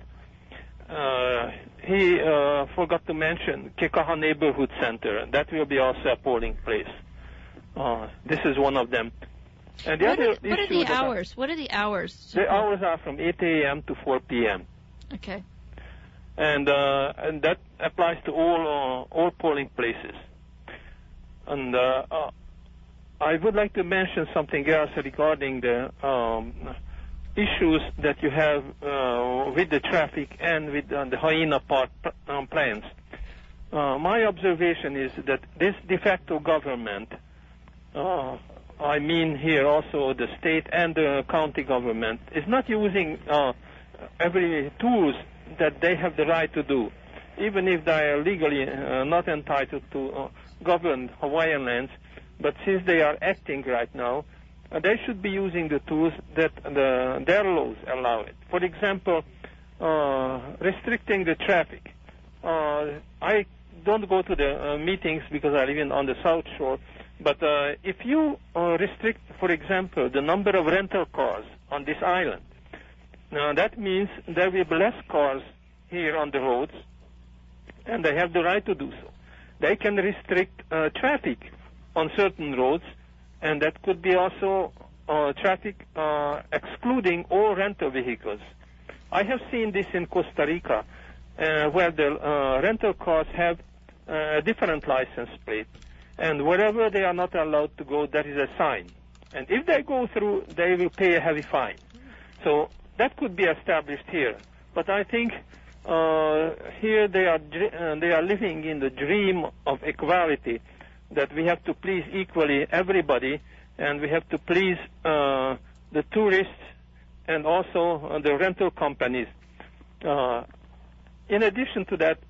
Speaker 17: He forgot to mention Kekaha Neighborhood Center. That will be also a polling place. This is one of them. And the other issue. What are the hours?
Speaker 1: What are the hours?
Speaker 17: The hours are from 8 a.m. to 4 p.m.
Speaker 1: Okay.
Speaker 17: And that applies to all polling places. And I would like to mention something else regarding the issues that you have with the traffic and with the Haina Park plans. My observation is that this de facto government, I mean here also the state and the county government, is not using every tools that they have the right to do, even if they are legally not entitled to govern Hawaiian lands. But since they are acting right now, they should be using the tools that their laws allow it. For example, restricting the traffic. I don't go to the meetings because I live on the South Shore, but if you restrict, for example, the number of rental cars on this island, now that means there will be less cars here on the roads, and they have the right to do so. They can restrict traffic on certain roads, and that could be also traffic excluding all rental vehicles. I have seen this in Costa Rica, where the rental cars have a different license plate, and wherever they are not allowed to go, there is a sign. And if they go through, they will pay a heavy fine. So that could be established here. But I think here they are living in the dream of equality, that we have to please equally everybody, and we have to please the tourists and also the rental companies. In addition to that,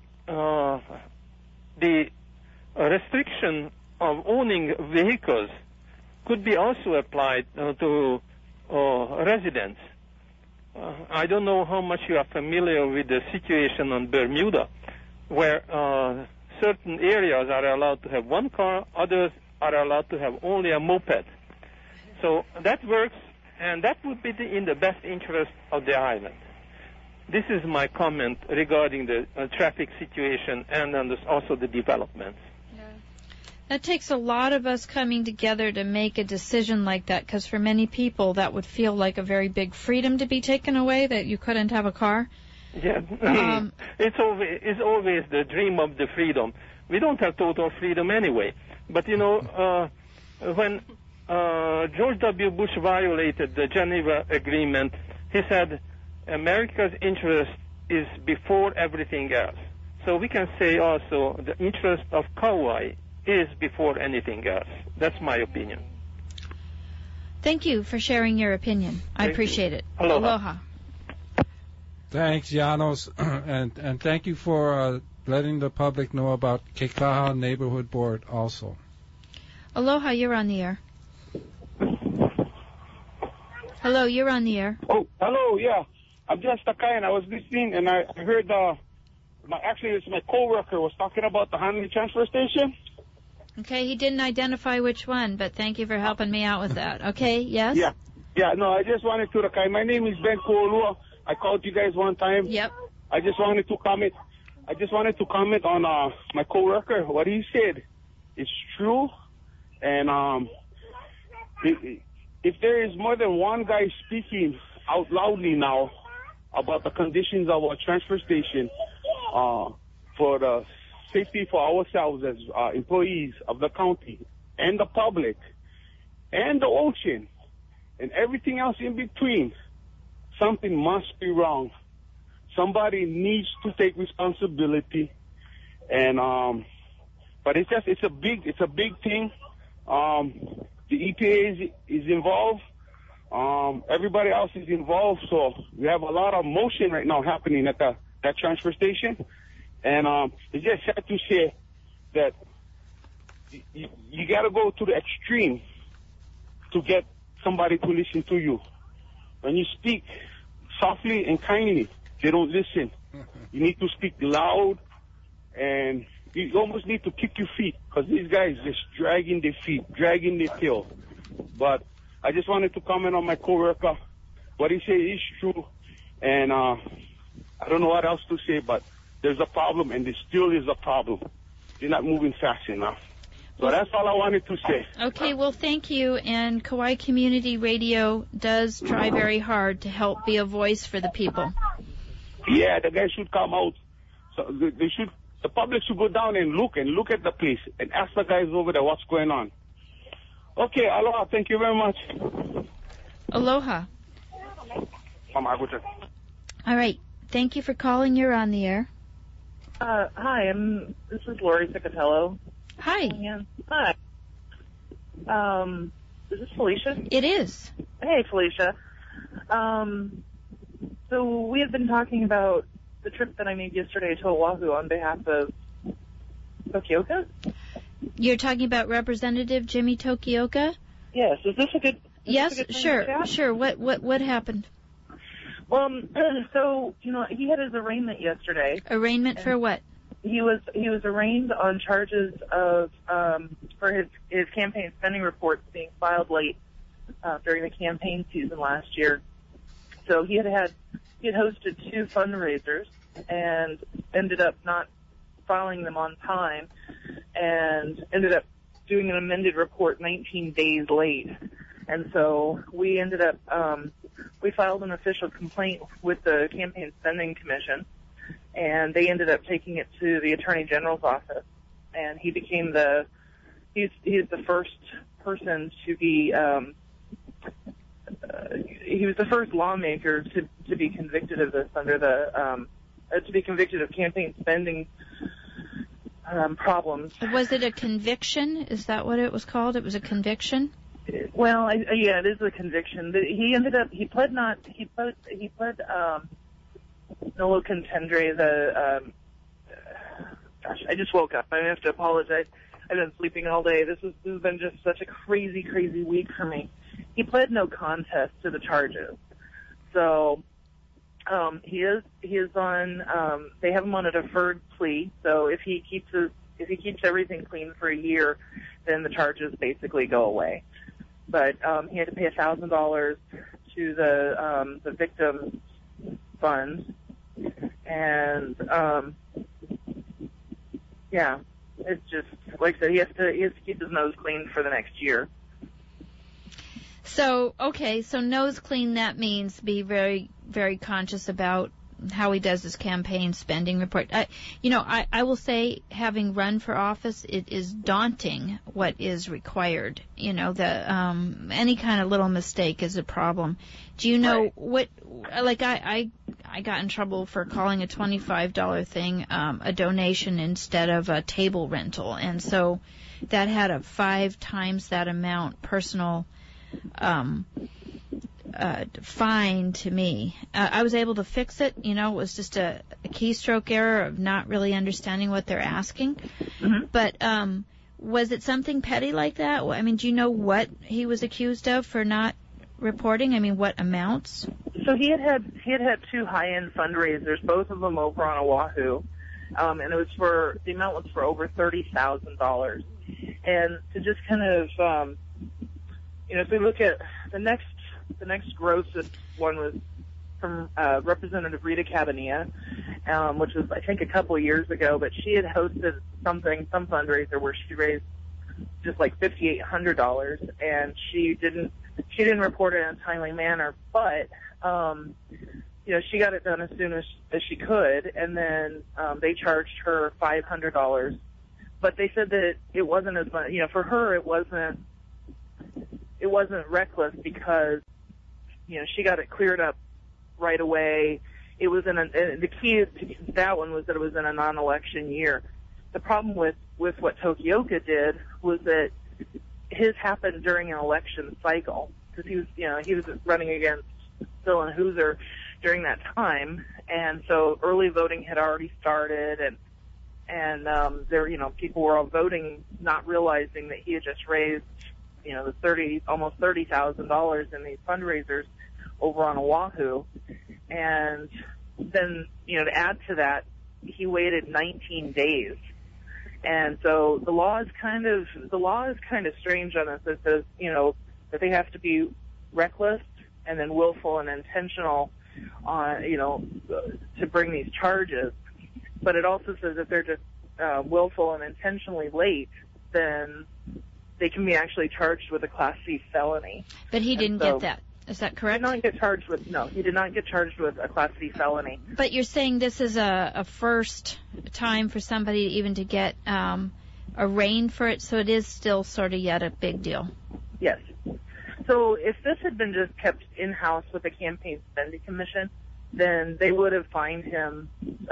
Speaker 17: the restriction of owning vehicles could be also applied to residents. I don't know how much you are familiar with the situation on Bermuda, where certain areas are allowed to have one car, others are allowed to have only a moped. So that works, and that would be in the best interest of the island. This is my comment regarding the traffic situation and also the developments.
Speaker 1: That takes a lot of us coming together to make a decision like that, because for many people that would feel like a very big freedom to be taken away, that you couldn't have a car.
Speaker 17: Yeah, it's always the dream of the freedom. We don't have total freedom anyway. But, you know, when George W. Bush violated the Geneva Agreement, he said America's interest is before everything else. So we can say also the interest of Kauai is before anything else. That's my opinion.
Speaker 1: Thank you for sharing your opinion. I appreciate it.
Speaker 17: Aloha.
Speaker 5: Thanks, Janos, and thank you for letting the public know about Kekaha Neighborhood Board also.
Speaker 1: Aloha, you're on the air. Hello, you're on the air.
Speaker 18: Oh, hello, yeah. I'm just Takai, and I was listening, and I heard, it's my coworker was talking about the Hanley transfer station.
Speaker 1: Okay, he didn't identify which one, but thank you for helping me out with that. Okay, yes?
Speaker 18: Yeah, no, I just wanted to, Takai, my name is Ben Kuolua. I called you guys one time.
Speaker 1: Yep.
Speaker 18: I just wanted to comment on my coworker. What he said is true, and if there is more than one guy speaking out loudly now about the conditions of our transfer station for the safety for ourselves as employees of the county and the public and the ocean and everything else in between, something must be wrong. Somebody needs to take responsibility, and but it's a big thing. The EPA is involved. Everybody else is involved, so we have a lot of motion right now happening at that transfer station, and it's just sad to say that you got to go to the extreme to get somebody to listen to you. When you speak softly and kindly, they don't listen. You need to speak loud, and you almost need to kick your feet, because these guys just dragging their feet, dragging their tail. But I just wanted to comment on my coworker. What he said is true, and I don't know what else to say, but there's a problem, and there still is a problem. They're not moving fast enough. So that's all I wanted to say.
Speaker 1: Okay, well, thank you. And Kauai Community Radio does try very hard to help be a voice for the people.
Speaker 18: Yeah, the guys should come out. So the public should go down and look at the place and ask the guys over there what's going on. Okay, aloha. Thank you very much.
Speaker 1: Aloha. All right. Thank you for calling. You're on the air.
Speaker 19: Hi, this is Lori Cicatello.
Speaker 1: Hi.
Speaker 19: Hi. Is this Felicia?
Speaker 1: It is.
Speaker 19: Hey, Felicia. So we have been talking about the trip that I made yesterday to Oahu on behalf of Tokioka.
Speaker 1: You're talking about Representative Jimmy Tokioka?
Speaker 19: Yes. Is this a good?
Speaker 1: Yes. Sure. What happened?
Speaker 19: So he had his arraignment yesterday.
Speaker 1: Arraignment for what?
Speaker 19: He was arraigned on charges of for his campaign spending reports being filed late during the campaign season last year. So he had hosted 2 fundraisers and ended up not filing them on time, and ended up doing an amended report 19 days late. And so we ended up we filed an official complaint with the Campaign Spending Commission, and they ended up taking it to the Attorney General's office, and he became he's the first person to be he was the first lawmaker to be convicted of this under the to be convicted of campaign spending problems.
Speaker 1: Was it a conviction? Is that what it was called? It was a conviction?
Speaker 19: Well, yeah, it is a conviction. He pled nolo contendere. Gosh, I just woke up. I have to apologize. I've been sleeping all day. This has been just such a crazy week for me. He pled no contest to the charges. So he is on. They have him on a deferred plea. So if he keeps everything clean for a year, then the charges basically go away. But he had to pay $1,000 to the victim fund, and yeah, it's just like I said, he has to keep his nose clean for the next year.
Speaker 1: So, okay, so nose clean, that means be very, very conscious about how he does his campaign spending report. I will say, having run for office, it is daunting what is required. Any kind of little mistake is a problem. Do you know what? Like I got in trouble for calling a $25 thing a donation instead of a table rental, and so that had a 5 times that amount personal fine to me. I was able to fix it. It was just a keystroke error of not really understanding what they're asking. Mm-hmm. But was it something petty like that? I mean, do you know what he was accused of for not reporting? I mean, what amounts?
Speaker 19: So he had 2 high-end fundraisers, both of them over on Oahu, and the amount was for over $30,000. And to just kind of, if we look at the next grossest one was from Representative Rita Cabanilla, which was, I think, a couple of years ago, but she had hosted some fundraiser where she raised just like $5,800, and she didn't report it in a timely manner, but she got it done as soon as she could, and then they charged her $500. But they said that it wasn't as much, for her it wasn't reckless because, she got it cleared up right away. It was the key to that one was that it was in a non-election year. The problem with what Tokioka did was that his happened during an election cycle because he was running against Dylan Hooser during that time, and so early voting had already started, and there, people were all voting, not realizing that he had just raised, almost $30,000 in these fundraisers over on Oahu, and then, to add to that, he waited 19 days, and so the law is kind of strange on this. It says, that they have to be reckless and then willful and intentional on, to bring these charges. But it also says if they're just willful and intentionally late, then they can be actually charged with a Class C felony.
Speaker 1: But he didn't get that. Is that correct?
Speaker 19: He did not get charged with a Class C felony.
Speaker 1: But you're saying this is a first time for somebody even to get arraigned for it, so it is still sort of yet a big deal.
Speaker 19: Yes. So if this had been just kept in-house with the Campaign Spending Commission, then they would have fined him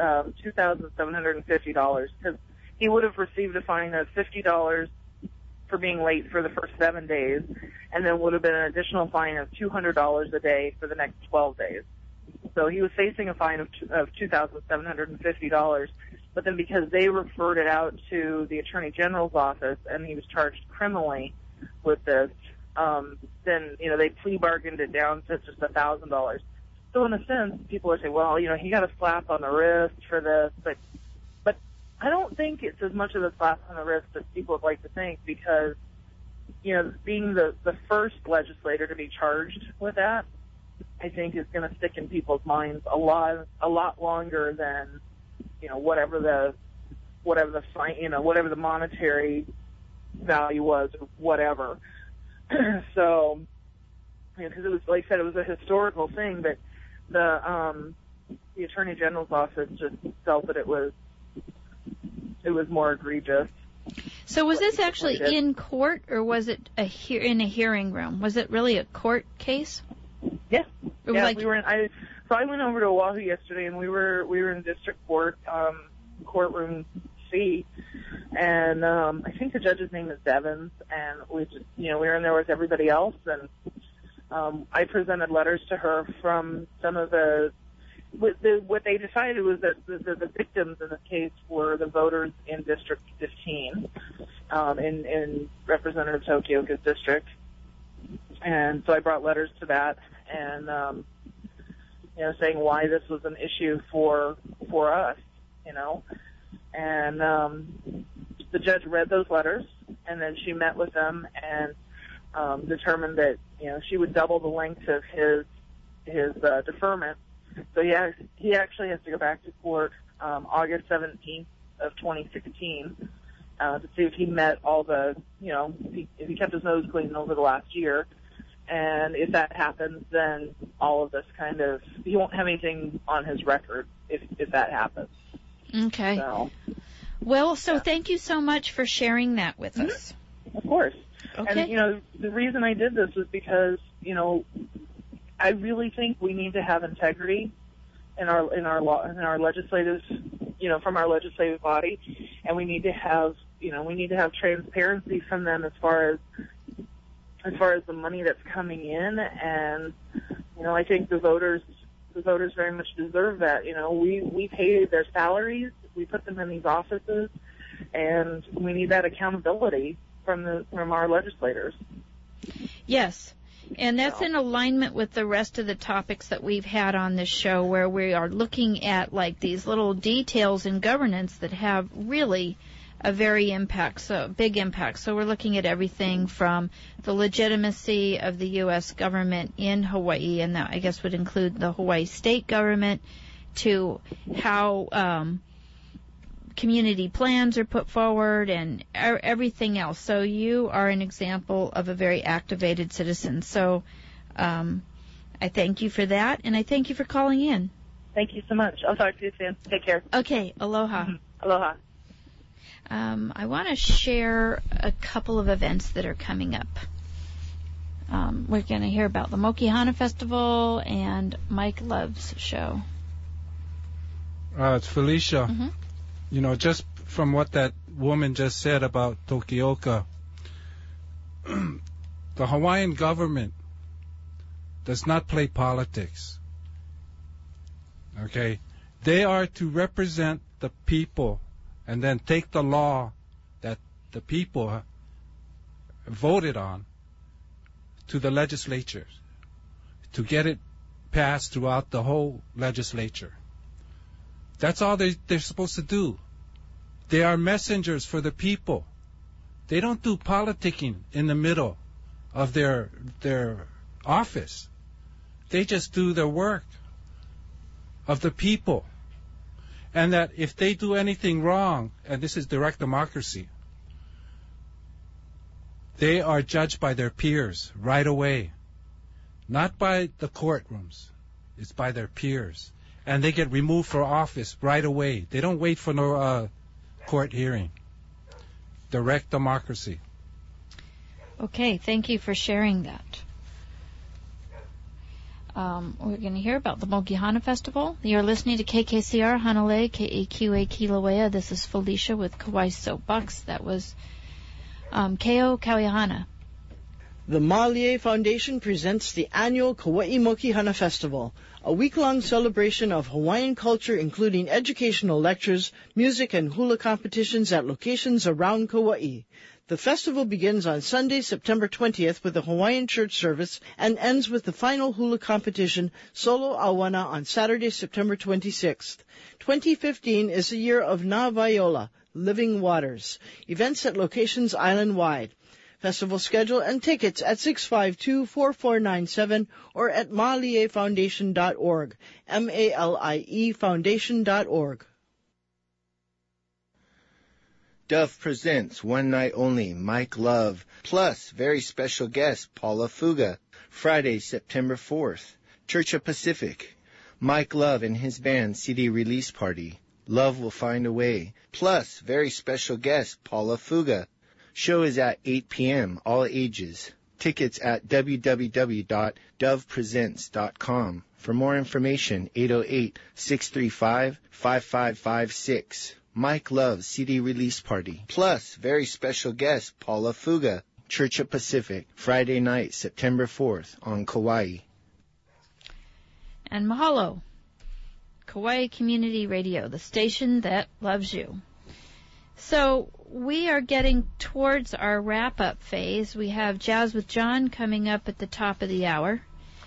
Speaker 19: $2,750 because he would have received a fine of $50 for being late for the first 7 days, and then would have been an additional fine of $200 a day for the next 12 days. So he was facing a fine of $2,750, but then because they referred it out to the Attorney General's office and he was charged criminally with this, then, they plea bargained it down to just $1,000. So in a sense, people are saying, well, he got a slap on the wrist for this, but I don't think it's as much of a slap on the wrist as people would like to think because, being the first legislator to be charged with that, I think is going to stick in people's minds a lot longer than, whatever the fine, whatever the monetary value was or whatever. So, because it was, like I said, it was a historical thing, but the Attorney General's office just felt that it was more egregious.
Speaker 1: So was this actually in court, or was it in a hearing room? Was it really a court case?
Speaker 19: Yeah.
Speaker 1: I
Speaker 19: went over to Oahu yesterday, and we were in district court, courtroom C, and I think the judge's name is Devins, and we just, we were in there with everybody else, and I presented letters to her from some of what they decided was that the victims in this case were the voters in District 15, in Representative Tokioka's district. And so I brought letters to that and, saying why this was an issue for us, And the judge read those letters, and then she met with them and determined that, she would double the length of his deferment. So he actually has to go back to court August 17th of 2016 to see if he met all the, if he kept his nose clean over the last year. And if that happens, then all of this he won't have anything on his record if that happens.
Speaker 1: Okay. So thank you so much for sharing that with us.
Speaker 19: Of course.
Speaker 1: Okay.
Speaker 19: And, the reason I did this was because, I really think we need to have integrity in our legislative, from our legislative body, and we need to have transparency from them as far as the money that's coming in, and I think the voters very much deserve that. We pay their salaries, we put them in these offices, and we need that accountability from our legislators.
Speaker 1: Yes. And that's in alignment with the rest of the topics that we've had on this show, where we are looking at these little details in governance that have really a big impact. So we're looking at everything from the legitimacy of the U.S. government in Hawaii, and that I guess would include the Hawaii state government, to how community plans are put forward and everything else. So you are an example of a very activated citizen. So I thank you for that, and I thank you for calling in.
Speaker 19: Thank you so much. I'll talk to you soon. Take care.
Speaker 1: Okay. Aloha.
Speaker 19: Mm-hmm. Aloha.
Speaker 1: I want to share a couple of events that are coming up. We're going to hear about the Mokihana Festival and Mike Love's show.
Speaker 5: It's Felicia.
Speaker 1: Mm-hmm.
Speaker 5: Just from what that woman just said about Tokioka, the Hawaiian government does not play politics. Okay? They are to represent the people and then take the law that the people voted on to the legislatures to get it passed throughout the whole legislature. That's all they're supposed to do. They are messengers for the people. They don't do politicking in the middle of their office. They just do their work of the people. And that if they do anything wrong, and this is direct democracy, they are judged by their peers right away. Not by the courtrooms. It's by their peers. And they get removed from office right away. They don't wait for no court hearing. Direct democracy.
Speaker 1: Okay, thank you for sharing that. We're going to hear about the Mokihana Festival. You're listening to KKCR Hanalei, KAQA Kilauea. This is Felicia with Kauai Soapbox. That was Keo Kauihana.
Speaker 20: The Malie Foundation presents the annual Kauai Mokihana Festival, a week-long celebration of Hawaiian culture including educational lectures, music, and hula competitions at locations around Kauai. The festival begins on Sunday, September 20th with a Hawaiian church service and ends with the final hula competition, Solo Awana, on Saturday, September 26th. 2015 is the year of Na Viola, Living Waters. Events at locations island-wide. Festival schedule and tickets at 652-4497 or at maliefoundation.org, MALIE foundation.org.
Speaker 21: Dove presents One Night Only, Mike Love, plus very special guest, Paula Fuga, Friday, September 4th, Church of Pacific. Mike Love and his band CD release party, Love Will Find a Way, plus very special guest, Paula Fuga. Show is at 8 p.m., all ages. Tickets at www.dovepresents.com. For more information, 808-635-5556. Mike Love's CD release party. Plus, very special guest, Paula Fuga, Church of Pacific, Friday night, September 4th, on Kauai.
Speaker 1: And mahalo. Kauai Community Radio, the station that loves you. So, we are getting towards our wrap-up phase. We have Jazz with John coming up at the top of the hour.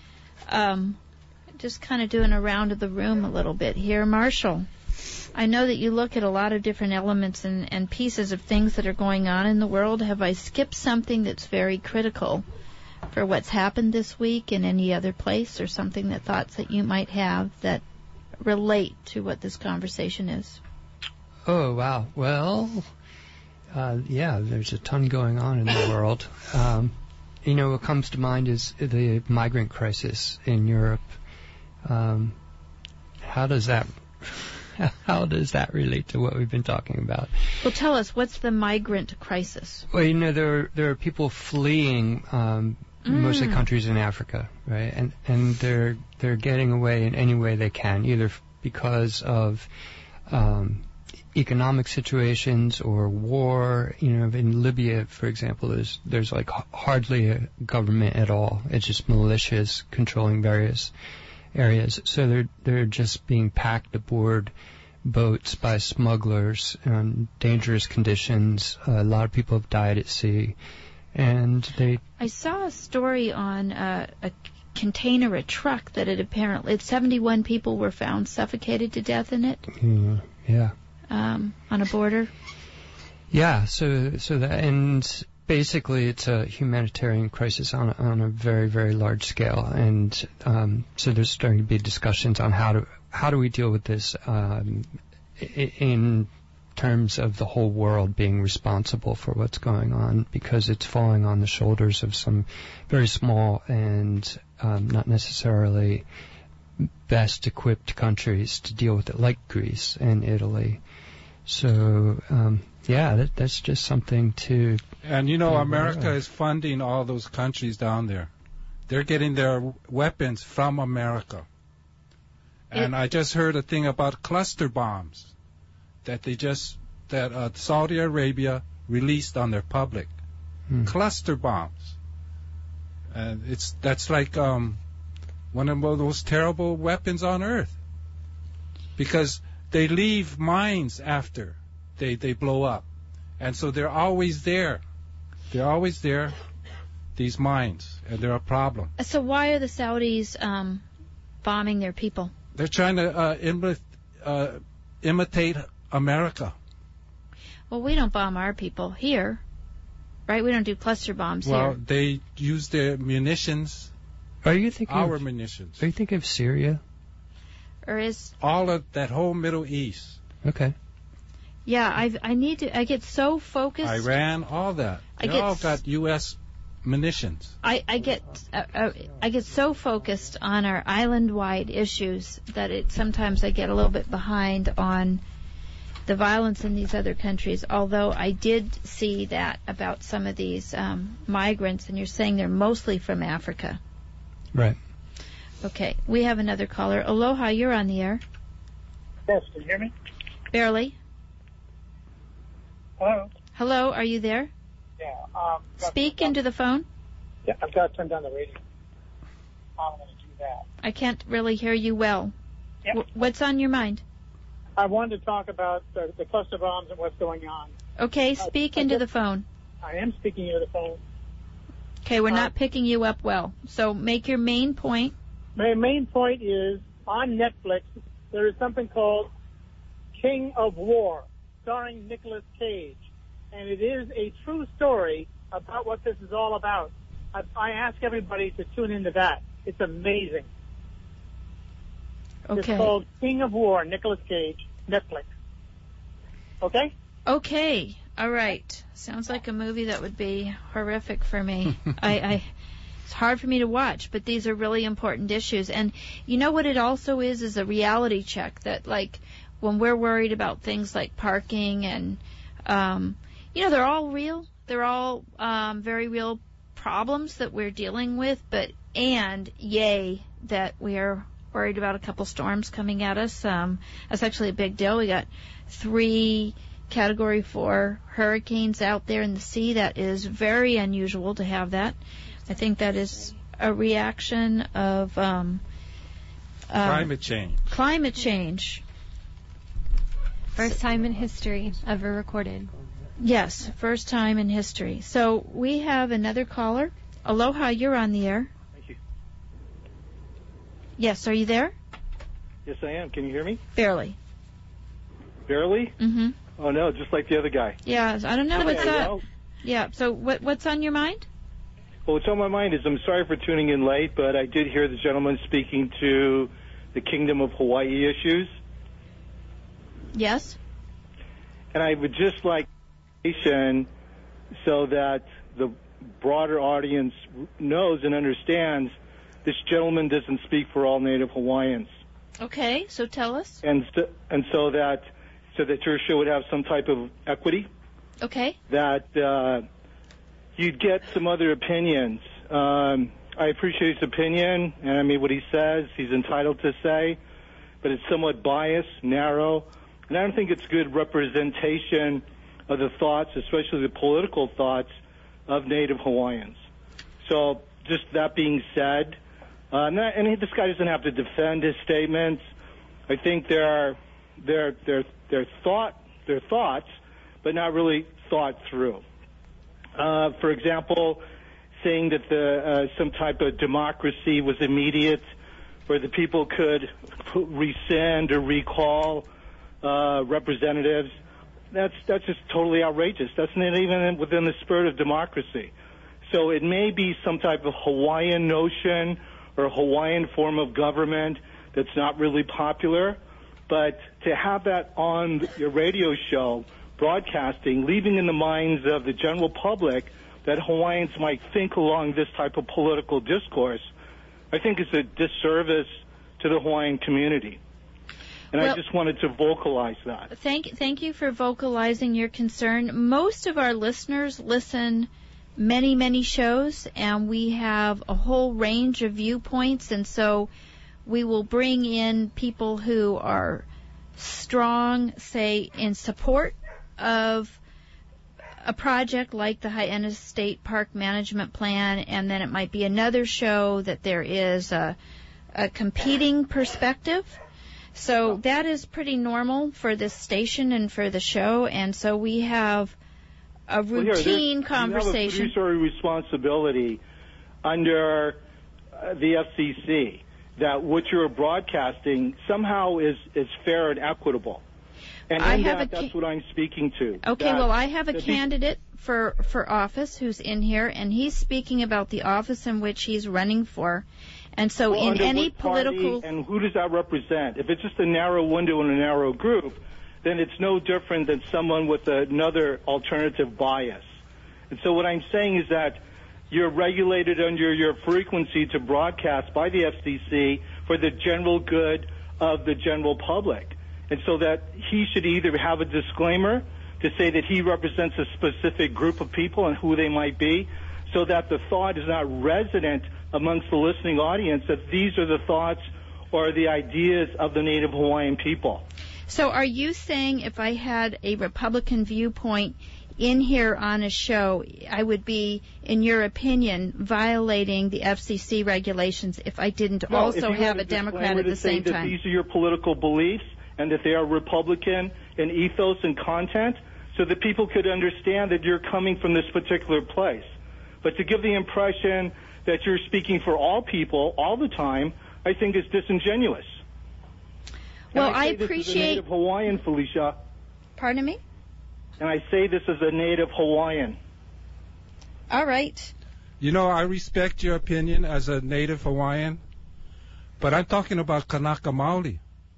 Speaker 1: Just kind of doing a round of the room a little bit here. Marshall, I know that you look at a lot of different elements and pieces of things that are going on in the world. Have I skipped something that's very critical for what's happened this week in any other place, or something that thoughts that you might have that relate to what this conversation is?
Speaker 7: Oh, wow. Well, yeah, there's a ton going on in the world. what comes to mind is the migrant crisis in Europe. How does that relate to what we've been talking about?
Speaker 1: Well, tell us, what's the migrant crisis?
Speaker 7: Well, there are people fleeing mostly countries in Africa, right? And they're getting away in any way they can, either because of economic situations or war. In Libya, for example, there's like hardly a government at all. It's just militias controlling various areas. So they're just being packed aboard boats by smugglers in dangerous conditions. A lot of people have died at sea. And I
Speaker 1: saw a story on a container, a truck, that 71 people were found suffocated to death in it.
Speaker 7: Yeah.
Speaker 1: On a border.
Speaker 7: Yeah. So that, and basically it's a humanitarian crisis on a very, very large scale. And so there's starting to be discussions on how do we deal with this in terms of the whole world being responsible for what's going on, because it's falling on the shoulders of some very small and not necessarily best equipped countries to deal with it, like Greece and Italy. So that's just something to.
Speaker 5: And America is funding all those countries down there. They're getting their weapons from America. And I just heard a thing about cluster bombs that Saudi Arabia released on their public. Cluster bombs. And that's like one of those terrible weapons on earth. Because they leave mines after they blow up. And so they're always there. They're always there, these mines, and they're a problem.
Speaker 1: So why are the Saudis bombing their people?
Speaker 5: They're trying to imitate America.
Speaker 1: Well, we don't bomb our people here, right? We don't do cluster bombs here.
Speaker 5: Well, they use their munitions.
Speaker 7: Are you thinking
Speaker 5: our munitions?
Speaker 7: Are you thinking of Syria?
Speaker 1: Or is
Speaker 5: all of that whole Middle East?
Speaker 7: Okay.
Speaker 1: Yeah, I get so focused.
Speaker 5: Iran, all that. They all got U.S. munitions.
Speaker 1: I get so focused on our island-wide issues that sometimes I get a little bit behind on the violence in these other countries. Although I did see that about some of these migrants, and you're saying they're mostly from Africa.
Speaker 7: Right.
Speaker 1: Okay, we have another caller. Aloha, you're on the air.
Speaker 3: Yes, can you hear me?
Speaker 1: Barely.
Speaker 3: Hello?
Speaker 1: Hello, are you there?
Speaker 3: Yeah.
Speaker 1: Speak into the phone.
Speaker 3: Yeah, I've got to turn down the radio. I'm going to do that.
Speaker 1: I can't really hear you well.
Speaker 3: Yep.
Speaker 1: What's on your mind?
Speaker 3: I wanted to talk about the cluster bombs and what's going on.
Speaker 1: Okay, speak into the phone.
Speaker 3: I am speaking into the phone.
Speaker 1: Okay, we're not picking you up well. So make your main point.
Speaker 3: My main point is, on Netflix, there is something called King of War, starring Nicolas Cage. And it is a true story about what this is all about. I ask everybody to tune into that. It's amazing.
Speaker 1: Okay.
Speaker 3: It's called King of War, Nicolas Cage, Netflix. Okay?
Speaker 1: Okay. All right. Sounds like a movie that would be horrific for me. It's hard for me to watch, but these are really important issues. And you know what it also is a reality check that, like, when we're worried about things like parking and, they're all real. They're all very real problems that we're dealing with, and yay that we are worried about a couple storms coming at us. That's actually a big deal. We got 3 Category 4 hurricanes out there in the sea. That is very unusual to have that. I think that is a reaction of
Speaker 5: climate change.
Speaker 1: Climate change.
Speaker 8: First time in history ever recorded.
Speaker 1: Yes, first time in history. So we have another caller. Aloha, you're on the air.
Speaker 22: Thank you.
Speaker 1: Yes, are you there?
Speaker 22: Yes, I am. Can you hear me?
Speaker 1: Barely.
Speaker 22: Barely?
Speaker 1: Mm-hmm.
Speaker 22: Oh, no, just like the other guy.
Speaker 1: Yeah, I don't know what's up.
Speaker 22: Well,
Speaker 1: yeah, so what's on your mind?
Speaker 22: Well, what's on my mind is I'm sorry for tuning in late, but I did hear the gentleman speaking to the Kingdom of Hawaii issues.
Speaker 1: Yes.
Speaker 22: And I would just like so that broader audience knows and understands, this gentleman doesn't speak for all Native Hawaiians.
Speaker 1: Okay, so tell us.
Speaker 22: And so that your show would have some type of equity.
Speaker 1: Okay.
Speaker 22: That you'd get some other opinions. I appreciate his opinion, and I mean what he says, he's entitled to say, but it's somewhat biased, narrow, and I don't think it's good representation of the thoughts, especially the political thoughts, of Native Hawaiians. So, just that being said, and this guy doesn't have to defend his statements. I think they're thoughts, but not really thought through. For example, saying that some type of democracy was immediate, where the people could rescind or recall representatives. That's just totally outrageous. That's not even within the spirit of democracy. So it may be some type of Hawaiian notion or Hawaiian form of government that's not really popular, but to have that on your radio show, broadcasting, leaving in the minds of the general public that Hawaiians might think along this type of political discourse, I think is a disservice to the Hawaiian community. And I just wanted to vocalize that.
Speaker 1: Thank you for vocalizing your concern. Most of our listeners listen many, many shows, and we have a whole range of viewpoints, and so we will bring in people who are strong, say, in support of a project like the Hyannis State Park Management Plan, and then it might be another show that there is a competing perspective. So that is pretty normal for this station and for the show, and so we have a routine conversation.
Speaker 22: You have a fiduciary responsibility under the FCC that what you're broadcasting somehow is fair and equitable. And that's what I'm speaking to.
Speaker 1: Okay, well, I have a candidate for office who's in here, and he's speaking about the office in which he's running for. And so in any political...
Speaker 22: And who does that represent? If it's just a narrow window and a narrow group, then it's no different than someone with another alternative bias. And so what I'm saying is that you're regulated under your frequency to broadcast by the FCC for the general good of the general public. And so that he should either have a disclaimer to say that he represents a specific group of people and who they might be, so that the thought is not resident amongst the listening audience that these are the thoughts or the ideas of the Native Hawaiian people.
Speaker 1: So are you saying if I had a Republican viewpoint in here on a show, I would be, in your opinion, violating the FCC regulations if I didn't also have a Democrat at the same time?
Speaker 22: That these are your political beliefs and that they are Republican in ethos and content, so that people could understand that you're coming from this particular place. But to give the impression that you're speaking for all people all the time, I think is disingenuous.
Speaker 1: Well,
Speaker 22: I appreciate... This is a Native Hawaiian, Felicia.
Speaker 1: Pardon me?
Speaker 22: And I say this as a Native Hawaiian.
Speaker 1: All right.
Speaker 5: You know, I respect your opinion as a Native Hawaiian, but I'm talking about Kanaka Maoli.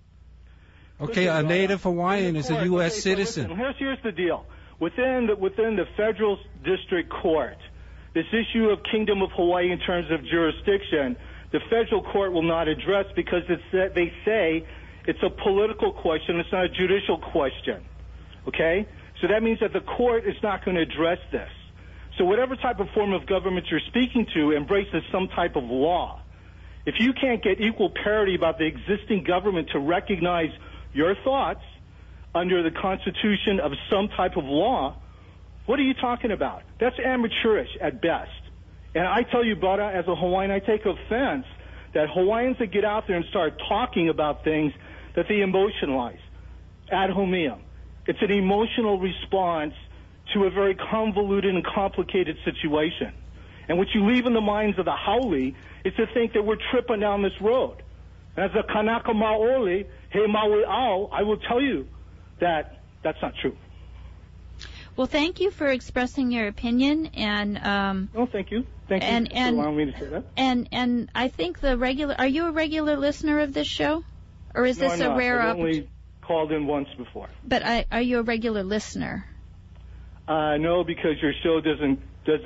Speaker 5: Okay, a Native Hawaiian is a U.S. citizen.
Speaker 22: Listen, here's the deal. Within the federal district court, this issue of Kingdom of Hawaii in terms of jurisdiction, the federal court will not address because they say it's a political question. It's not a judicial question. Okay? So that means that the court is not going to address this. So whatever type of form of government you're speaking to embraces some type of law. If you can't get equal parity about the existing government to recognize your thoughts under the Constitution of some type of law, what are you talking about? That's amateurish at best. And I tell you, Bada, as a Hawaiian, I take offense that Hawaiians that get out there and start talking about things that they emotionalize ad hominem. It's an emotional response to a very convoluted and complicated situation. And what you leave in the minds of the haole is to think that we're tripping down this road. As a Kanaka Maoli, he Maui Ao, I will tell you that that's not true.
Speaker 1: Well, thank you for expressing your opinion, and
Speaker 22: thank you. Thank you for allowing me to say that.
Speaker 1: And I think are you a regular listener of this show, or is this a rare opportunity?
Speaker 22: I've only called in once before.
Speaker 1: But are you a regular listener?
Speaker 22: No, because your show doesn't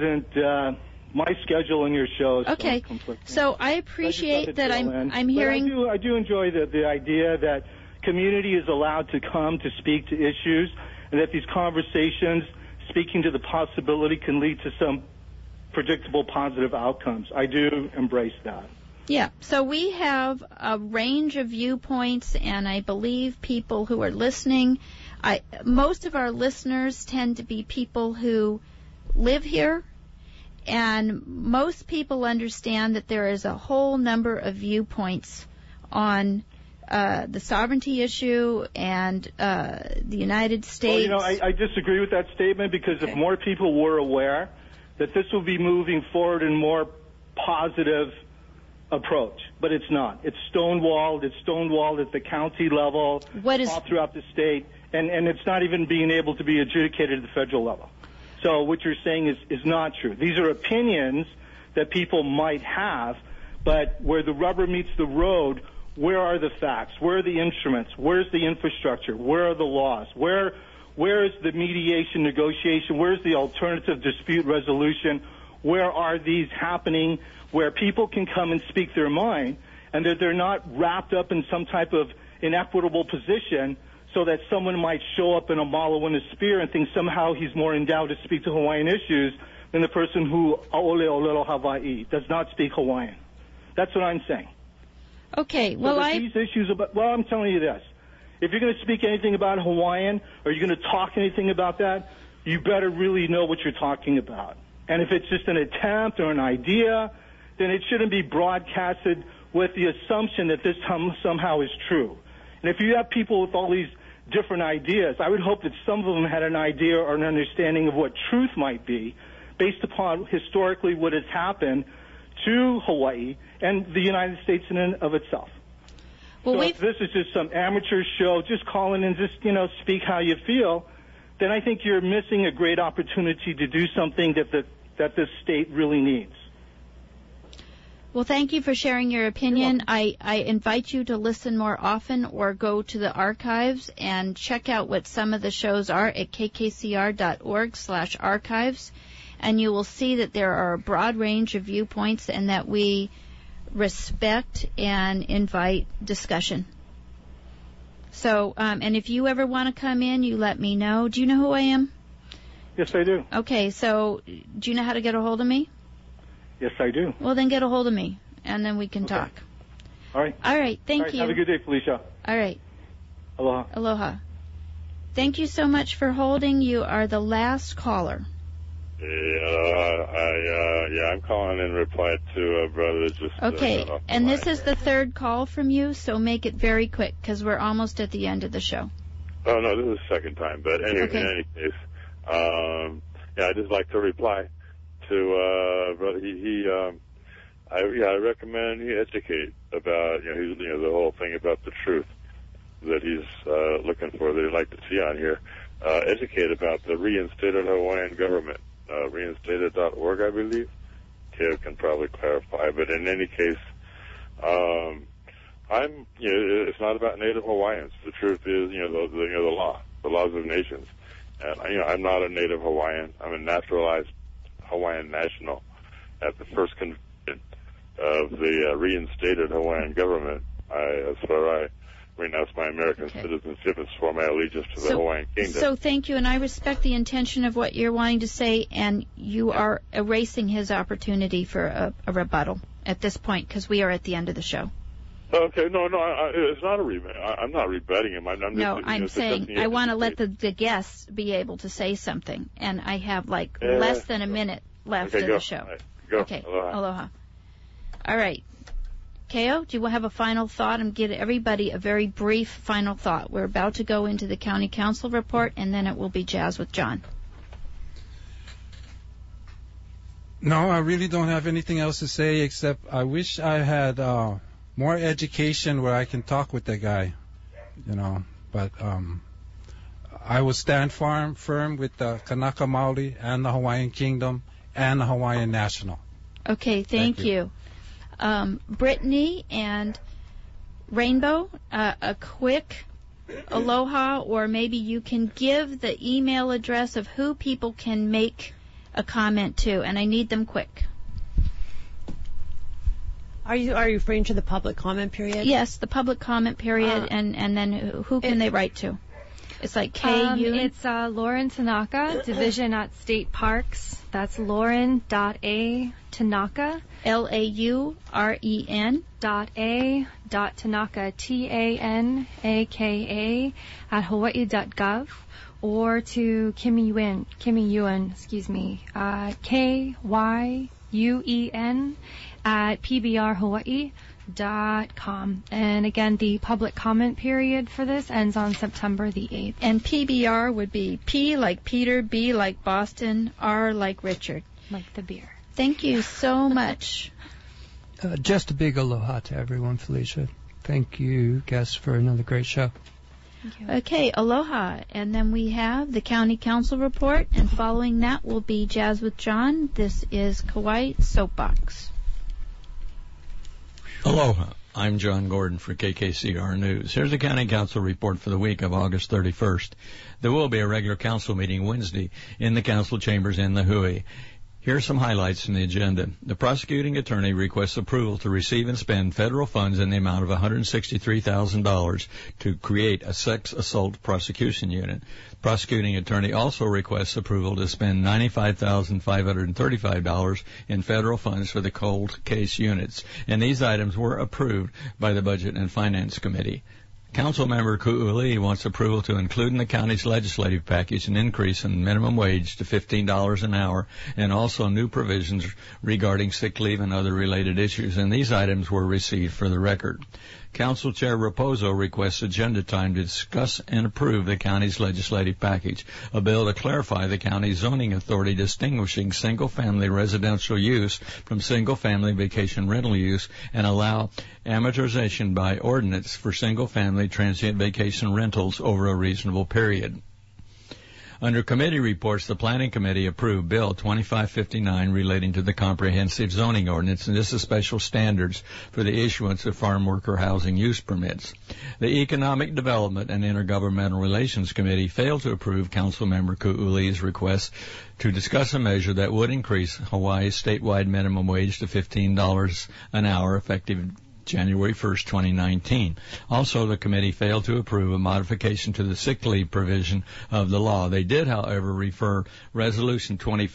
Speaker 22: my schedule and your shows.
Speaker 1: Okay. So I appreciate that I'm hearing.
Speaker 22: But I do enjoy the idea that community is allowed to come to speak to issues, and that these conversations, speaking to the possibility, can lead to some predictable positive outcomes. I do embrace that.
Speaker 1: Yeah, so we have a range of viewpoints, and I believe people who are listening, most of our listeners tend to be people who live here, and most people understand that there is a whole number of viewpoints on the sovereignty issue and the United States.
Speaker 22: Well, I disagree with that statement, because if more people were aware that this will be moving forward in more positive approach, but it's not. It's stonewalled. It's stonewalled at the county level, all throughout the state, and it's not even being able to be adjudicated at the federal level. So what you're saying is not true. These are opinions that people might have, but where the rubber meets the road, where are the facts? Where are the instruments? Where's the infrastructure? Where are the laws? Where is the mediation, negotiation? Where's the alternative dispute resolution? Where are these happening where people can come and speak their mind, and that they're not wrapped up in some type of inequitable position so that someone might show up in a malo and a spear and think somehow he's more endowed to speak to Hawaiian issues than the person who aole olelo Hawaii does not speak Hawaiian. That's what I'm saying.
Speaker 1: Okay, well,
Speaker 22: so these issues I'm telling you this. If you're going to speak anything about Hawaiian, or you're going to talk anything about that, you better really know what you're talking about. And if it's just an attempt or an idea, then it shouldn't be broadcasted with the assumption that this somehow is true. And if you have people with all these different ideas, I would hope that some of them had an idea or an understanding of what truth might be based upon historically what has happened to Hawaii and the United States in and of itself. Well, so if this is just some amateur show, just call in and just, speak how you feel, then I think you're missing a great opportunity to do something that this state really needs.
Speaker 1: Well, thank you for sharing your opinion. I invite you to listen more often or go to the archives and check out what some of the shows are at kkcr.org/archives, and you will see that there are a broad range of viewpoints and that we respect and invite discussion. So, and if you ever want to come in, you let me know. Do you know who I am?
Speaker 22: Yes, I do.
Speaker 1: Okay, so do you know how to get a hold of me?
Speaker 22: Yes, I do.
Speaker 1: Well, then get a hold of me, and then we can talk.
Speaker 22: All right.
Speaker 1: All right, thank you.
Speaker 22: Have a good day, Felicia.
Speaker 1: All right.
Speaker 22: Aloha.
Speaker 1: Aloha. Thank you so much for holding. You are the last caller.
Speaker 15: I'm calling in reply to a brother that just...
Speaker 1: Okay, and this is the third call from you, so make it very quick, because we're almost at the end of the show.
Speaker 15: Oh, no, this is the second time, but anyway, in any case, I'd just like to reply to brother. I recommend he educate about, the whole thing about the truth that he's looking for, that he'd like to see on here. Educate about the reinstated Hawaiian government. Reinstated.org, I believe. Kev can probably clarify, but in any case, it's not about Native Hawaiians. The truth is, the law, the laws of nations. And, I'm not a Native Hawaiian. I'm a naturalized Hawaiian national. At the first convention of the reinstated Hawaiian government, I renounce my American citizenship and swore my allegiance to the Hawaiian Kingdom.
Speaker 1: So thank you, and I respect the intention of what you're wanting to say, and you are erasing his opportunity for a rebuttal at this point, because we are at the end of the show.
Speaker 15: Okay, no, it's not a rebut. I'm not rebutting him.
Speaker 1: I'm saying I want to let the guests be able to say something, and I have less than a minute left of the show.
Speaker 15: Right, go.
Speaker 1: Okay, aloha. All right. Keo, do you have a final thought? And give everybody a very brief final thought. We're about to go into the county council report, and then it will be Jazz with John.
Speaker 5: No, I really don't have anything else to say, except I wish I had more education where I can talk with that guy, But I will stand firm with the Kanaka Maoli and the Hawaiian Kingdom and the Hawaiian National.
Speaker 1: Okay, thank you. Brittany and Rainbow, a quick Aloha, or maybe you can give the email address of who people can make a comment to, and I need them quick.
Speaker 6: Are you referring to the public comment period?
Speaker 1: Yes, the public comment period, and then who can they write to? It's like K-U?
Speaker 8: It's Lauren Tanaka, Division at State Parks. That's Lauren.A. Tanaka.
Speaker 1: Lauren.
Speaker 8: .A.Tanaka, Tanaka, at Hawaii.gov, or to Kimmy Yuen, Kyuen at pbrhawaii.com. And again, the public comment period for this ends on September the 8th.
Speaker 1: And PBR would be P like Peter, B like Boston, R like Richard.
Speaker 8: Like the beer.
Speaker 1: Thank you so much.
Speaker 7: Just a big aloha to everyone, Felicia. Thank you, guests, for another great show.
Speaker 8: Thank you.
Speaker 1: Okay, aloha. And then we have the County Council report, and following that will be Jazz with John. This is Kauai Soapbox.
Speaker 4: Aloha. I'm John Gordon for KKCR News. Here's the County Council report for the week of August 31st. There will be a regular council meeting Wednesday in the council chambers in the Hui. Here are some highlights in the agenda. The prosecuting attorney requests approval to receive and spend federal funds in the amount of $163,000 to create a sex assault prosecution unit. The prosecuting attorney also requests approval to spend $95,535 in federal funds for the cold case units, and these items were approved by the Budget and Finance Committee. Councilmember Ku'uli wants approval to include in the county's legislative package an increase in minimum wage to $15 an hour and also new provisions regarding sick leave and other related issues, and these items were received for the record. Council Chair Raposo requests agenda time to discuss and approve the county's legislative package, a bill to clarify the county's zoning authority distinguishing single-family residential use from single-family vacation rental use and allow amortization by ordinance for single-family transient vacation rentals over a reasonable period. Under committee reports, the Planning Committee approved Bill 2559 relating to the Comprehensive Zoning Ordinance, and this is special standards for the issuance of farm worker housing use permits. The Economic Development and Intergovernmental Relations Committee failed to approve Councilmember Ku'uli's request to discuss a measure that would increase Hawaii's statewide minimum wage to $15 an hour effective January 1st, 2019. Also, the committee failed to approve a modification to the sick leave provision of the law. They did, however, refer Resolution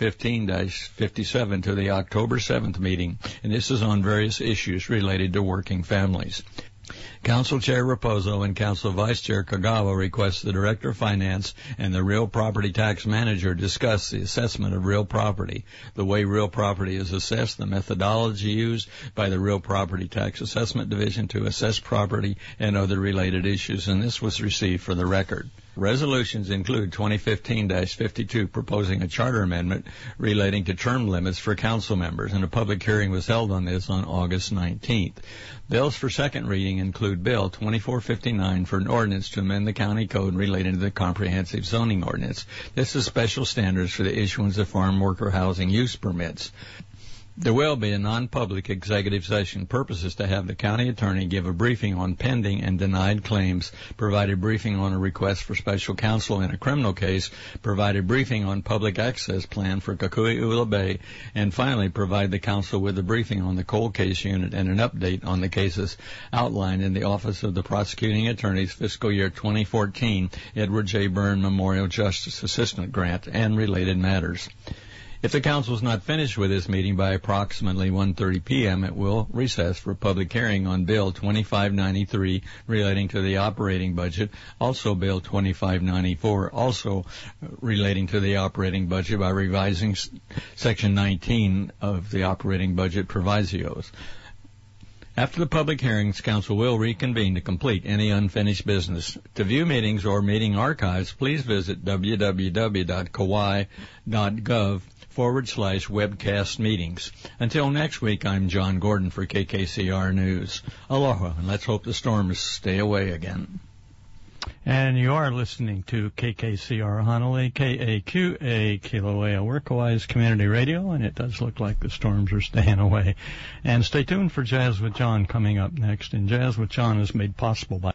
Speaker 4: 2015-57 to the October 7th meeting, and this is on various issues related to working families. Council Chair Raposo and Council Vice Chair Kagawa request the Director of Finance and the Real Property Tax Manager discuss the assessment of real property, the way real property is assessed, the methodology used by the Real Property Tax Assessment Division to assess property, and other related issues, and this was received for the record. Resolutions include 2015-52 proposing a charter amendment relating to term limits for council members, and a public hearing was held on this on August 19th. Bills for second reading include Bill 2459 for an ordinance to amend the county code relating to the Comprehensive Zoning Ordinance. This is special standards for the issuance of farm worker housing use permits. There will be a non-public executive session. Purpose is to have the county attorney give a briefing on pending and denied claims, provide a briefing on a request for special counsel in a criminal case, provide a briefing on public access plan for Kakui'ula Bay, and finally provide the council with a briefing on the cold case unit and an update on the cases outlined in the Office of the Prosecuting Attorney's fiscal year 2014 Edward J. Byrne Memorial Justice Assistant Grant and related matters. If the council is not finished with this meeting by approximately 1:30 p.m., it will recess for a public hearing on Bill 2593 relating to the operating budget, also Bill 2594, also relating to the operating budget by revising Section 19 of the operating budget provisos. After the public hearings, Council will reconvene to complete any unfinished business. To view meetings or meeting archives, please visit www.kauai.gov/webcast meetings. Until next week, I'm John Gordon for KKCR News. Aloha, and let's hope the storms stay away again.
Speaker 10: And you are listening to KKCR Honolulu, KAQA, Kilauea, Workawise Community Radio, and it does look like the storms are staying away. And stay tuned for Jazz with John coming up next. And Jazz with John is made possible by